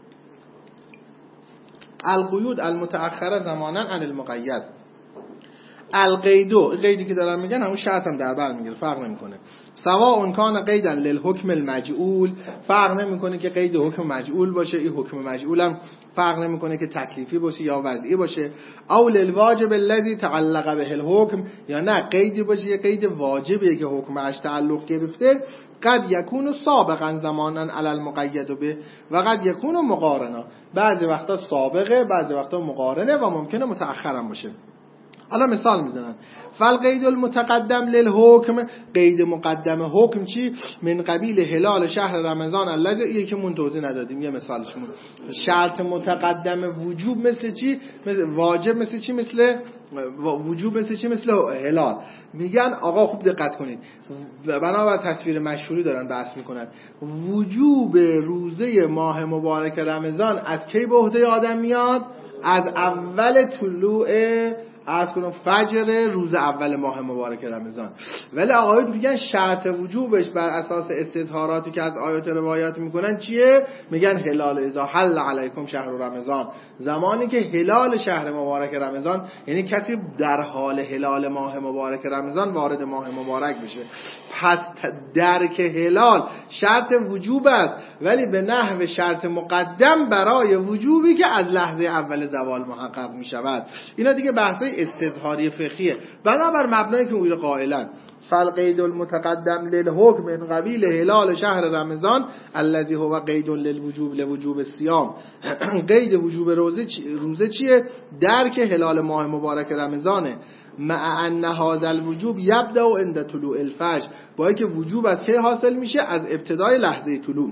القیود المتأخره زمانا عن المقید. القیدو، قیدی که دارن میگن همون شرط هم در بر میگیره، فرق نمیکنه. سواء کان قیدا للحکم المجعول، فرق نمیکنه که قید حکم مجعول باشه، این حکم مجعول هم فرق نمیکنه که تکلیفی باشه یا وضعی باشه. او للواجب الذي تعلق به الحکم، یا نه قیدی باشه یه قید واجبیه که حکمش تعلق گرفته. قد یکون سابقا زمانا علی المقید به و قد یکون مقارنا، بعضی وقتا سابقه بعضی وقتا مقارنه و ممکنه متأخرا باشه. حالا مثال میزنن فالقید المتقدم للحکم، قید مقدم حکم چی؟ من قبیل هلال شهر رمضان الذی، اینه که من توضیح ندادیم یه مثالشون. شرط متقدم وجوب مثل چی؟ مثل واجب، مثل چی؟ مثل وجوب، مثل چی؟ مثل هلال. میگن آقا خوب دقت کنید، بنابر تصویر مشهوری دارن بحث میکنن، وجوب روزه ماه مبارک رمضان از کی به عهده آدم میاد؟ از اول طلوع فجر روز اول ماه مبارک رمضان. ولی آقایون میگن شرط وجوبش بر اساس استظهاراتی که از آیات روایات میکنن چیه؟ میگن هلال اذا حل علیکم شهر رمضان، زمانی که هلال شهر مبارک رمضان، یعنی کسی در حال هلال ماه مبارک رمضان وارد ماه مبارک بشه. پس درک هلال شرط وجوب است، ولی به نحو شرط مقدم برای وجوبی که از لحظه اول زوال محقق میشود. اینا دیگه بحثای استظهاری فقهیه. بنابر مبنایی که اون قائلن فالقید المتقدم للحکم من قبیل هلال شهر رمضان الذی هو قید للوجوب لوجوب الصیام، قید وجوب روزه چیه؟ درک هلال ماه مبارک رمضانه. مع ان هذا الوجوب یبدأ عند طلوع الفجر، با اینکه وجوب از کی حاصل میشه؟ از ابتدای لحظه طلوع.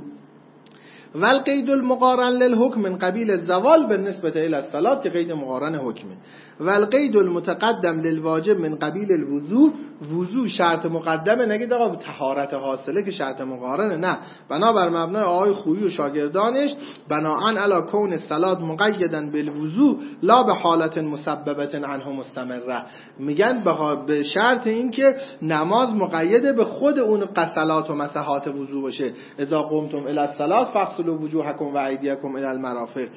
والقید المقارن للحکم من قبیل الزوال بالنسبه الى الصلاه، که قید مقارن حکمه. والقید المتقدم للواجب من قبیل الوضوء، وضوء شرط مقدمه. نگید آقا طهارت حاصله که شرط مقارنه، نه، بنابر مبنای آقای خویی و شاگردانش بناءً علی کون الصلاه مقیدا بالوضوء لا به حالت مسببه عنه مستمره. میگن به شرط این که نماز مقیده به خود اون غسلات و مسحات وضو باشه. اذا قمتم الی الصلاه فاغسلوا وجوهکم و ایدیکم الی المرافق،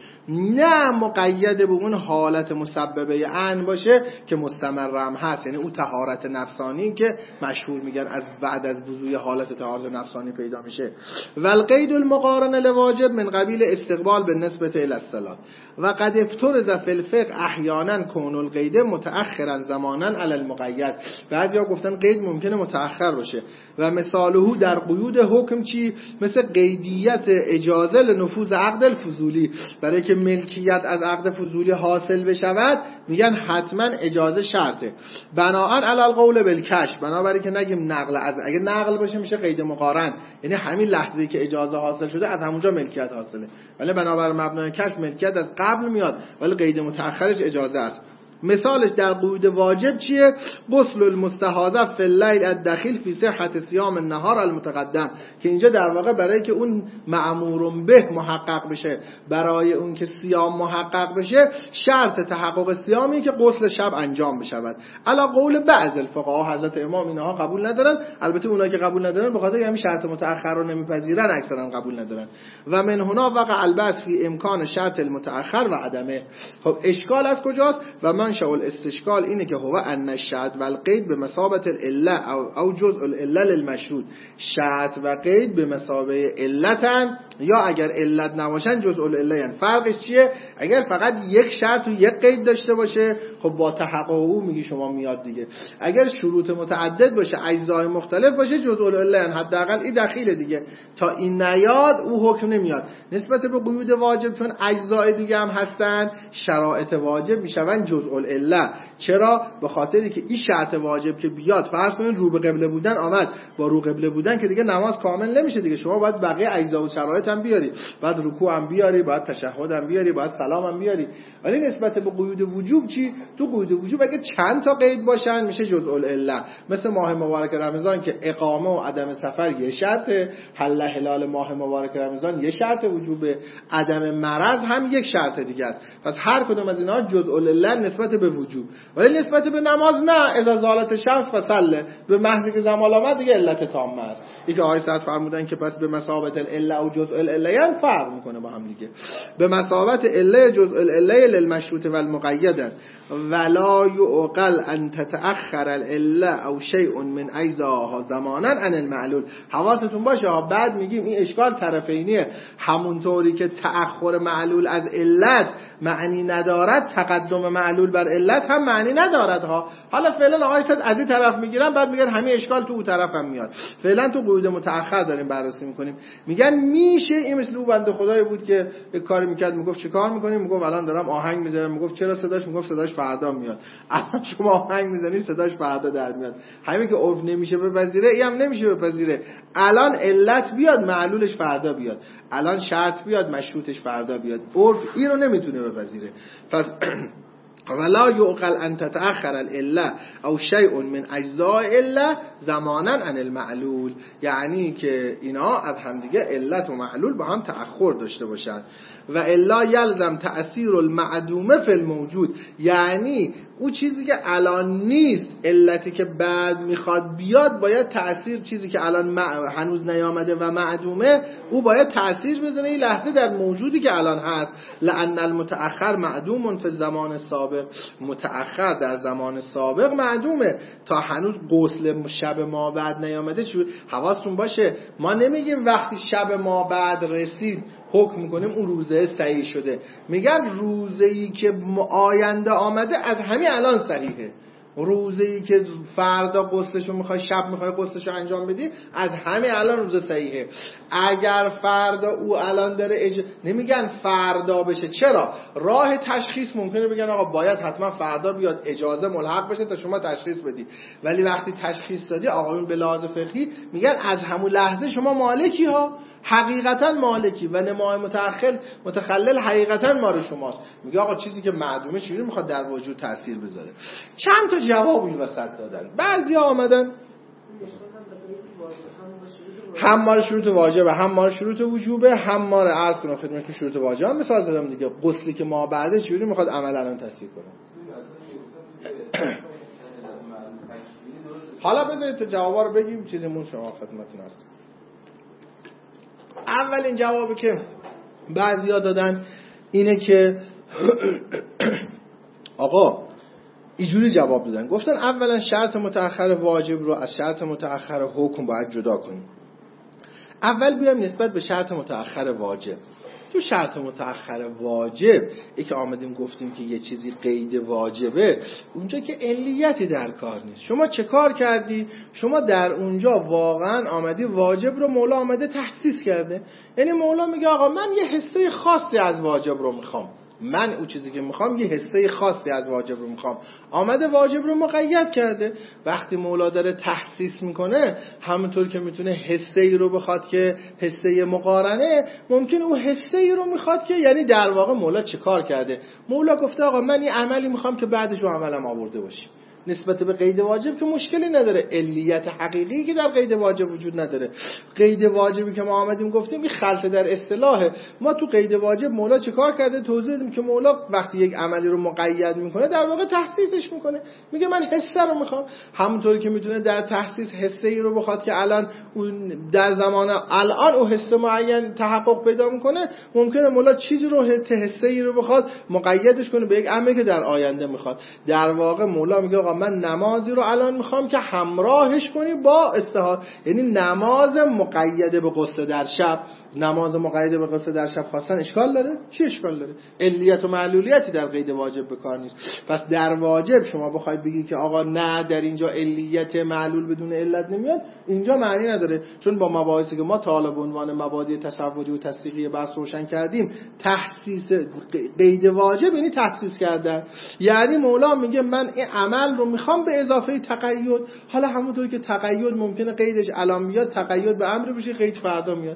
نه مقید به اون حالت مسببه عن باشه که مستمرم هست، یعنی اون طهارت نفسانی که مشهور میگن از بعد از وضوء حالت طهارت نفسانی پیدا میشه. والقید المقارن لواجب من قبیل استقبال بالنسبه الی الصلاه و قد افترض فی الفقه احیانا کون القید متأخرا زمانا علی المقید. بعضیا گفتن قید ممکنه متأخر باشه و مثاله در قیود حکم چی؟ مثل قیدیت اجازه لنفوذ عقد الفضولی، برای که ملکیت از عقد فضولی حاصل بشود میگن حتما اجازه شرطه. بناءً علی القول بالکشف، بنابراین که نگیم نقل، از اگه نقل باشه میشه قید مقارن، یعنی همین لحظه‌ای که اجازه حاصل شده از همونجا ملکیت حاصله. ولی بنابر مبنای کشف ملکیت از قبل میاد، ولی قید متأخرش اجازه است. مثالش در قیود واجب چیه؟ غسل المستحاضه فی اللیل الدخیل فی صحت صیام النهار المتقدم، که اینجا در واقع برای که اون مأمور به محقق بشه، برای اون که صیام محقق بشه، شرط تحقق صیامی که غسل شب انجام بشود. علا قول بعض الفقها، حضرت امام اینها قبول ندارن. البته اونایی که قبول ندارن به خاطر همین شرط متأخر رو نمیپذیرن اکثرا قبول ندارن. و من هنا وقع البحث فی امکان شرط المتأخر و عدمه. خب اشکال از کجاست؟ و من شاول استشکال اینه که هو ان الشرط و القید به مثابه العله او جزء العله للمشروط. شرط و قید به مثابه علتن، یا اگر علت نباشن جزء العله. فرقش چیه؟ اگر فقط یک شرط و یک قید داشته باشه خب با تحقق او میگی شما میاد دیگه. اگر شروط متعدد باشه، اجزای مختلف باشه، جزء العله حداقل این دخیل دیگه. تا این نیاد او حکم نمیاد. نسبت به قیود واجب چون اجزای دیگه هم هستن، شرایط واجب میشون جزء العله. چرا؟ به خاطری که این شرط واجب که بیاد، فرض کنید رو به قبله بودن آمد، با رو قبله بودن که دیگه نماز کامل نمیشه دیگه. شما باید بقیه اجزا و شرایط هم بیاری، باید رکوع هم بیاری، باید تشهد هم بیاری، باید سلام هم بیاری. ولی نسبت به قیود وجوب چی؟ تو قیود وجوب اگه چند تا قید باشن میشه جزء العله. مثل ماه مبارک رمضان که اقامه و عدم سفر یه شرطه، حل هلال ماه مبارک رمضان یه شرط وجوبه، عدم مرض هم یک شرط دیگه است. پس هر کدوم از اینا جزء العله نسبت به وجوب. ولی نسبت به نماز نه، اذا زالت الشمس فصله، به محضی که زوال آمد دیگه علت تامه است. این که آیه صد فرمودن که پس به مثابه العله و جزء العله فرق میکنه با هم دیگه. به مثابه عله جزء العله للمشروط والمقید ولا يعقل ان تتأخر العله او شيء من اجزاها زمانا عن المعلول. حواستون باشه ها، بعد میگیم این اشکال طرفینیه. همونطوری که تأخر معلول از علت معنی ندارد، تقدم معلول بر علت هم معنی ندارد ها. حالا فعلا آقای صد از این طرف میگیرن، بعد میگن همین اشکال تو اون طرف هم میاد. فعلا تو قیود متأخر داریم بررسی میکنیم. میگن میشه این مثل اون بنده خدایی بود که یک کاری میکرد، میگفت چیکار میکنیم؟ میگفت الان دارم آهنگ میذارم. میگفت چرا صداش؟ میگفت صداش فردا فردا میاد. الان شما آهنگ میزنید صداش فردا در میاد. همین که عرف نمیشه بپذیره، این هم نمیشه بپذیره. الان علت بیاد معلولش فردا بیاد، الان شرط بیاد مشروطش فردا بیاد. عرف این رو نمیتونه بپذیره. پس ولا يعقل ان تتأخر العله او شيء من اجزاء العله زمانا عن المعلول، یعنی که اینا از همدیگه علت و معلول با هم تأخر داشته باشن. و الا یلزم تأثیر المعدومه فی الموجود، یعنی او چیزی که الان نیست، علتی که بعد میخواد بیاد باید تأثیر، چیزی که الان هنوز نیامده و معدومه او باید تأثیر بزنه این لحظه در موجودی که الان هست. لأن المتأخر معدوم فی الزمان السابق، متأخر در زمان سابق معدومه، تا هنوز غسل شب ما بعد نیامده. حواستون باشه ما نمیگیم وقتی شب ما بعد رسید حکم میکنیم اون روزه صحیح شده، میگن روزه‌ای که آینده آمده از همین الان صحیحه. روزه‌ای که فردا غسلشو میخوای، شب میخوای غسلشو انجام بدی، از همین الان روزه صحیحه. اگر فردا او الان داره نمیگن فردا بشه، چرا؟ راه تشخیص ممکنه بگن آقا باید حتما فردا بیاد، اجازه ملحق بشه تا شما تشخیص بدی. ولی وقتی تشخیص دادی آقایون به لحاظ فقهی میگن از همون لحظه شما مالکی ها، حقیقتا مالکی، و نمای متخلل حقیقتا مال شماست. میگه آقا چیزی که معدومه چجوری میخواد در وجود تاثیر بذاره؟ چند تا جواب این وسط دادن. بعضیا آمدن هم مال شروط واجبه، هم مال شروط وجوبه، هم مال عرض کنم خدمتتون شروط واجبه. مثال زدم دیگه، غسلی که ما بعدش چجوری میخواد عمل الان تاثیر کنه. حالا بذارید جوابا رو بگیم، چیزمون شما خدمتتون هست. اولین جوابی که بعضیا دادن اینه که آقا اینجوری جواب دادن، گفتن اولا شرط متأخر واجب رو از شرط متأخر حکم باید جدا کنیم. اول بیایم نسبت به شرط متأخر واجب. تو شرط متأخر واجب ای که آمدیم گفتیم که یه چیزی قید واجبه، اونجا که علیتی در کار نیست. شما چه کار کردی؟ شما در اونجا واقعا آمدی واجب رو مولا آمده تخصیص کرده. یعنی مولا میگه آقا من یه حصه خاصی از واجب رو میخوام، من اون چیزی که میخوام یه حصه خاصی از واجب رو میخوام، آمده واجب رو مقید کرده. وقتی مولا داره تخصیص میکنه، همونطور که میتونه حصه ای رو بخواد که حصه مقارنه، ممکن اون حصه ای رو میخواد که، یعنی در واقع مولا چه کار کرده؟ مولا گفته آقا من یه عملی میخوام که بعدش رو عملم آورده باشی. نسبت به قید واجب که مشکلی نداره، علیت حقیقی که در قید واجب وجود نداره. قید واجبی که ما آمدیم گفتیم این خلط در اصطلاحه. ما تو قید واجب مولا چه کار کرده توضیح دادیم که مولا وقتی یک عملی رو مقید میکنه در واقع تخصیصش میکنه، میگه من حصه رو میخوام. همونطوری که میتونه در تخصیص حصه ای رو بخواد که الان اون در زمان الان او حصه معین تحقق پیدا میکنه، ممکنه مولا چیزی رو حصه ای رو بخواد مقیدش کنه به یک امری که در آینده میخواد. در واقع مولا میگه من نمازی رو الان میخوام که همراهش کنی با استحاضه، یعنی نماز مقیده به غسل در شب. نماز مقیده به غسل در شب خواستن اشکال داره؟ چی اشکال داره؟ علیت و معلولیتی در قید واجب به کار نیست. پس در واجب شما بخوای بگی که آقا نه در اینجا علیت معلول بدون علت نمیاد، اینجا معنی نداره. چون با مباحثی که ما طالب عنوان مبادی تصوری و تصدیقی بحث روشن کردیم، تخصیص قید واجب یعنی تخصیص کردن. یعنی مولا میگه من این عمل رو میخوام به اضافه تقید. حالا همونطوری که تقید ممکنه قیدش الان بیاد، تقید به امر بشه، قید فردا میاد.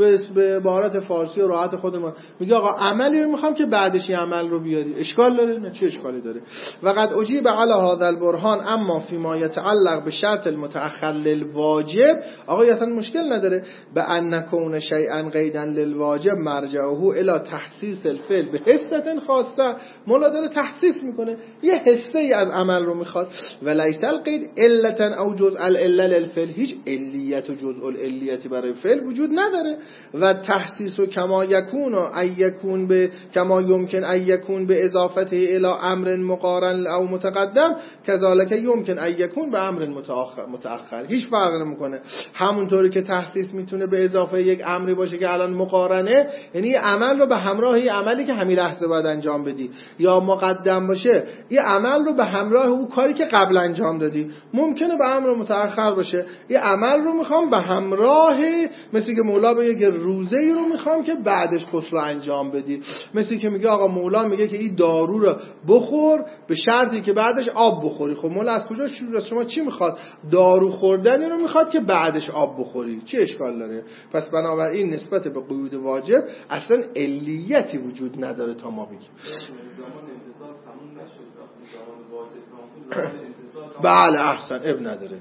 به عبارت فارسی و راحت خودمون میگه آقا عملی رو میخوام که بعدش این عمل رو بیاری. اشکال داره؟ نه، چه اشکالی داره؟ وقد اجیب علی هذا البرهان اما فيما يتعلق به شرط المتأخر للواجب، آقا اصلا مشکل نداره به ان نکون شیئا قیدا للواجب مرجعه الی تخصیص الفعل به حصه خاصه. مولا داره تخصیص میکنه، یه حصه ای از عمل رو میخواد. وليس القید علتا او جزء العله للفعل، هیچ علیت و جزء العلیتی برای فعل وجود نداره. و تخصیص کما یکون و ایکون به کما یمکن ایکون به اضافته الی امر مقارن او متقدم، کذالک یمکن ایکون به امر متأخر. هیچ فرق نمیکنه. همونطوری که تخصیص میتونه به اضافه یک امری باشه که الان مقارنه، یعنی عمل رو به همراه عملی که همین لحظه باید انجام بدی، یا مقدم باشه این عمل رو به همراه او کاری که قبل انجام دادی. ممکنه به امر متأخر باشه، یه عمل رو میخوام به همراه، مثل که مولا بگه که روزه ای رو میخوام که بعدش غسل انجام بدی، مثل که میگه آقا مولا میگه که این دارو رو بخور به شرطی که بعدش آب بخوری. خب مولا از کجا شروع؟ از شما چی میخواد؟ دارو خوردن رو میخواد که بعدش آب بخوری، چه اشکال داره؟ پس بنابراین نسبت به قیود واجب اصلا علیتی وجود نداره تا ما بگیم. بله احسن، اب نداره.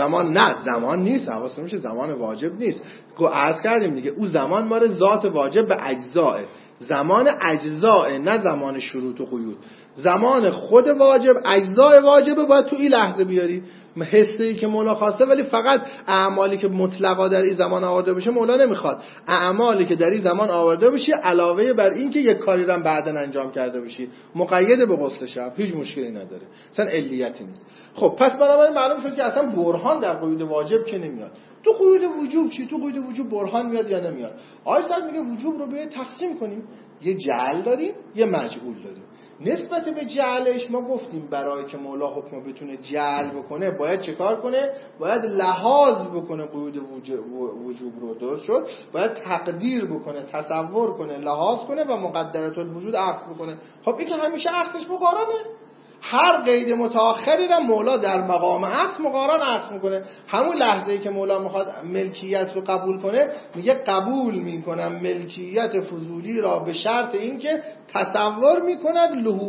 زمان نیست، حواستون میشه زمان واجب نیست. عرض کردیم دیگه اون زمان ماره ذات واجب به اجزاه، زمان اجزاه نه زمان شروط و قیود. زمان خود واجب، اجزای واجبه باید تو این لحظه بیاری. حسیه که مولا خواسته، ولی فقط اعمالی که مطلقا در این زمان آورده بشه مولا نمیخواد. اعمالی که در این زمان آورده بشه علاوه بر این که یک کاری رو بعدن انجام کرده باشی، مقید به غسل شب، هیچ مشکلی نداره، اصلا علیتی نیست. خب پس بنابراین معلوم شد که اصلا برهان در قیود واجب که نمیاد. تو قیود وجوب چی؟ تو قیود وجوب برهان میاد یا نمیاد؟ آیه میگه وجوب رو به تقسیم کنیم، یه جعل داریم یه مجعول داریم. نسبت به جعلش ما گفتیم برای که مولا حکم بتونه جعل بکنه باید چه کار کنه؟ باید لحاظ بکنه قیود وجوب رو، درست شد؟ باید تقدیر بکنه، تصور کنه، لحاظ کنه و مقدرات الوجود عکس بکنه. خب این که همیشه عکسش مقارنه. هر قید متأخری را مولا در مقام عکس مقارن عکس میکنه. همون لحظه‌ای که مولا میخواد ملکیت رو قبول کنه میگه قبول میکنم ملکیت فضولی را به شرط اینکه تصور میکند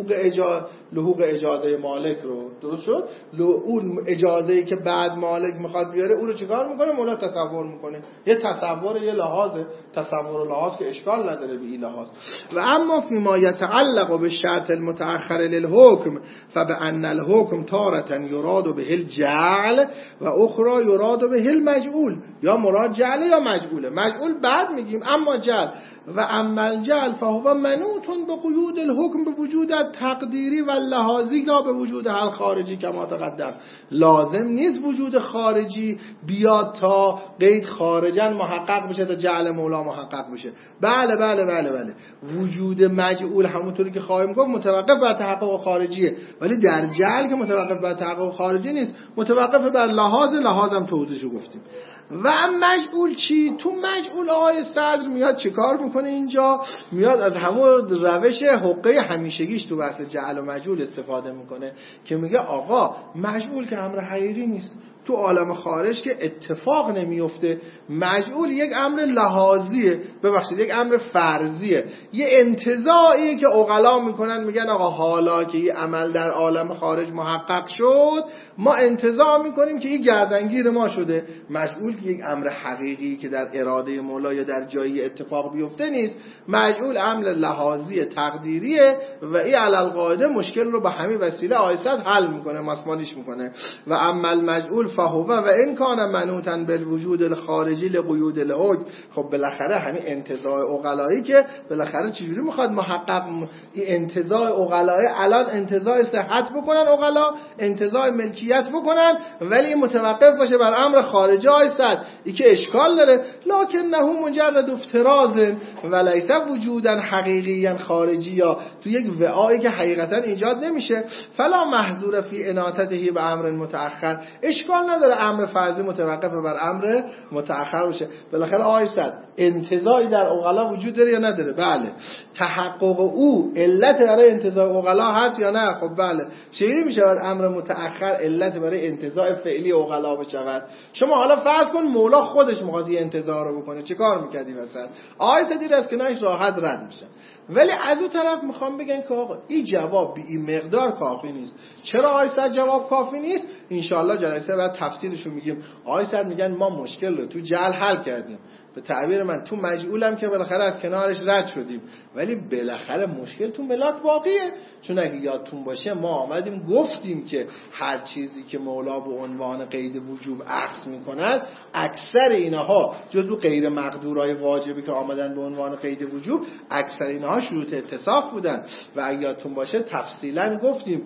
لحوق اجازه مالک رو، درست شد؟ اون اجازه‌ای که بعد مالک میخواد بیاره اون رو چیکار میکنه؟ مولا تصور میکنه. یه تصور، یه لحاظه، تصور و لحاظ که اشکال نداره به این لحاظ. و اما فيما يتعلق بالشرط المتأخر للحكم فبأن الحكم تارة يراد به الجعل و اخرى يراد به المجعول. یا مراد جعل یا مجعوله. مجعول بعد میگیم، اما جعل و اما الجعل فهو منوط به قیود الحكم به وجود تقدیری و لحاظی یا به وجود حل خارجی کما تقدم. لازم نیست وجود خارجی بیاد تا قید خارجا محقق بشه، تا جعل مولا محقق بشه. بله بله بله بله. وجود مجعول همونطوری که خواهیم گفت متوقف بر تحقق خارجیه، ولی در جعل که متوقف بر تحقق خارجی نیست، متوقف بر لحاظم توضیحشو گفتیم. و مجعول چی؟ تو مجعول آقای صدر میاد چیکار میکنه اینجا؟ میاد از همون روش حقه همیشگیش تو بحث جعل و مجعول استفاده میکنه که میگه آقا مجعول که امر حقیقی نیست، تو عالم خارج که اتفاق نمیفته. مجعول یک امر لحاظیه، ببخشید یک امر فرضیه، یه انتزاعیه که عقلا میکنن، میگن آقا حالا که این عمل در عالم خارج محقق شد ما انتزاع میکنیم که این گردنگیر ما شده. مجعول که یک امر حقیقی که در اراده مولا یا در جایی اتفاق بیفته نیست. مجعول امر لحاظی تقدیریه و این علی القاعده مشکل رو به همین وسیله آیسد حل میکنه، مسمالیش میکنه. و اما المجعول فهو و این کان منوطا بالوجود الخارجی لقیود الحکم. خب بالاخره همین انتزاع عقلایی که بالاخره چجوری میخواد محقق این انتزاع عقلایی الان انتزاع صحت بکنن، عقلا انتزاع ملکیت بکنن، ولی متوقف باشه بر امر خارجی آیسد، این که اشکال داره. لکنه مجرد افتراض و لیس وجودا حقیقیا خارجیا، تو یک وعایی که حقیقتا ایجاد نمیشه. فلا محظور فی اناطته به امر متأخر. اشکال نداره امر فرضی متوقف بر امر متأخر باشه. بالاخره آیسد انتزاعی در عقلا وجود داره یا نداره؟ بله. تحقق او علت برای انتزاع عقلا هست یا نه؟ خب بله. چجوری میشه امر متأخر علت برای انتزاع فعلی عقلا بشود؟ شما حالا فرض کن مولا خودش می‌خواد این انتزاع رو بکنه، چه کار می‌کردی وسط؟ آیسد دیر از کنارش راحت رد میشه. ولی از اون طرف میخوام بگن که آقا این جواب به این مقدار کافی نیست. چرا آیسد جواب کافی نیست؟ انشالله جلسه بعد تفصیلشو میگیم. آیسد میگن ما مشکل رو تو جعل حل کردیم، به تعبیر من تو مجعولم که بالاخره از کنارش رد شدیم، ولی بالاخره مشکل تو ملاک باقیه. چون اگه یادتون باشه ما آمدیم گفتیم که هر چیزی که مولا به عنوان قید وجوب اخذ میکند اکثر اینها جزو غیر مقدورای واجبی که آمدن به عنوان قید وجوب اکثر اینها شروط اتصاف بودن. و اگه یادتون باشه تفصیلا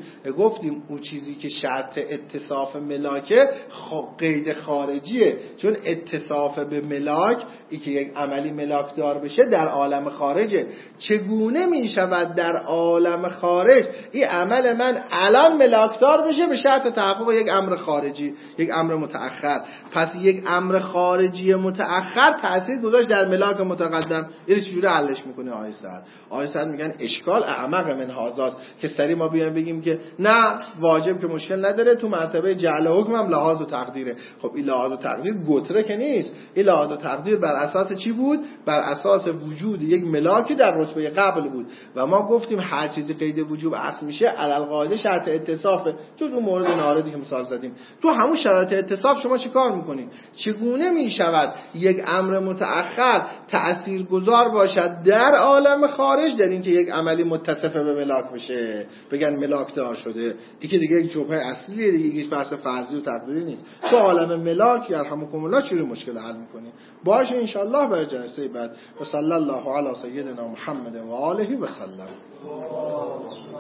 گفتیم اون چیزی که شرط اتصاف ملاکه قید خارجیه، چون اتصاف به ملاک این که یک عملی ملاکدار بشه در عالم خارجه. چگونه می شود در عالم خارج این عمل من الان ملاکدار بشه؟ به شرط تحقق یک امر خارجی، یک امر متأخر. پس یک امر خارجی متأخر تأثیر گذاشت در ملاک متقدم. این چجوری حلش میکنه آیه سعد میگن اشکال اعمق من هازاست که سری ما بیایم بگیم که نه واجب که مشکل نداره، تو مرتبه جعل حکم هم لحاظ و تقدیره. خب این لحاظ و تقدیر گتره که نیست. این لحاظ و تقدیر بر اساس چی بود؟ بر اساس وجود یک ملاکی در رتبه قبل بود و ما گفتیم هر چیزی قید وجوب عقد میشه علل قاعده شرط اتصافه. جز اون مورد ناردی که مثال زدیم، تو همون شرط اتصاف شما چی کار میکنید؟ چگونه میشود یک امر متأخر تأثیرگذار باشد در عالم خارج در اینکه یک عملی متصف به ملاک بشه، بگن ملاک دار شده؟ این که دیگه یک جبهه اصلیه، دیگه هیچ بحث فرضی و تقدیری نیست. تو عالم ملاک یرحمکم الله چجوری مشکل حل میکنی؟ باشه ان شاء الله برای جلسه بعد. و صلی الله علی سیدنا محمد و آله و سلم.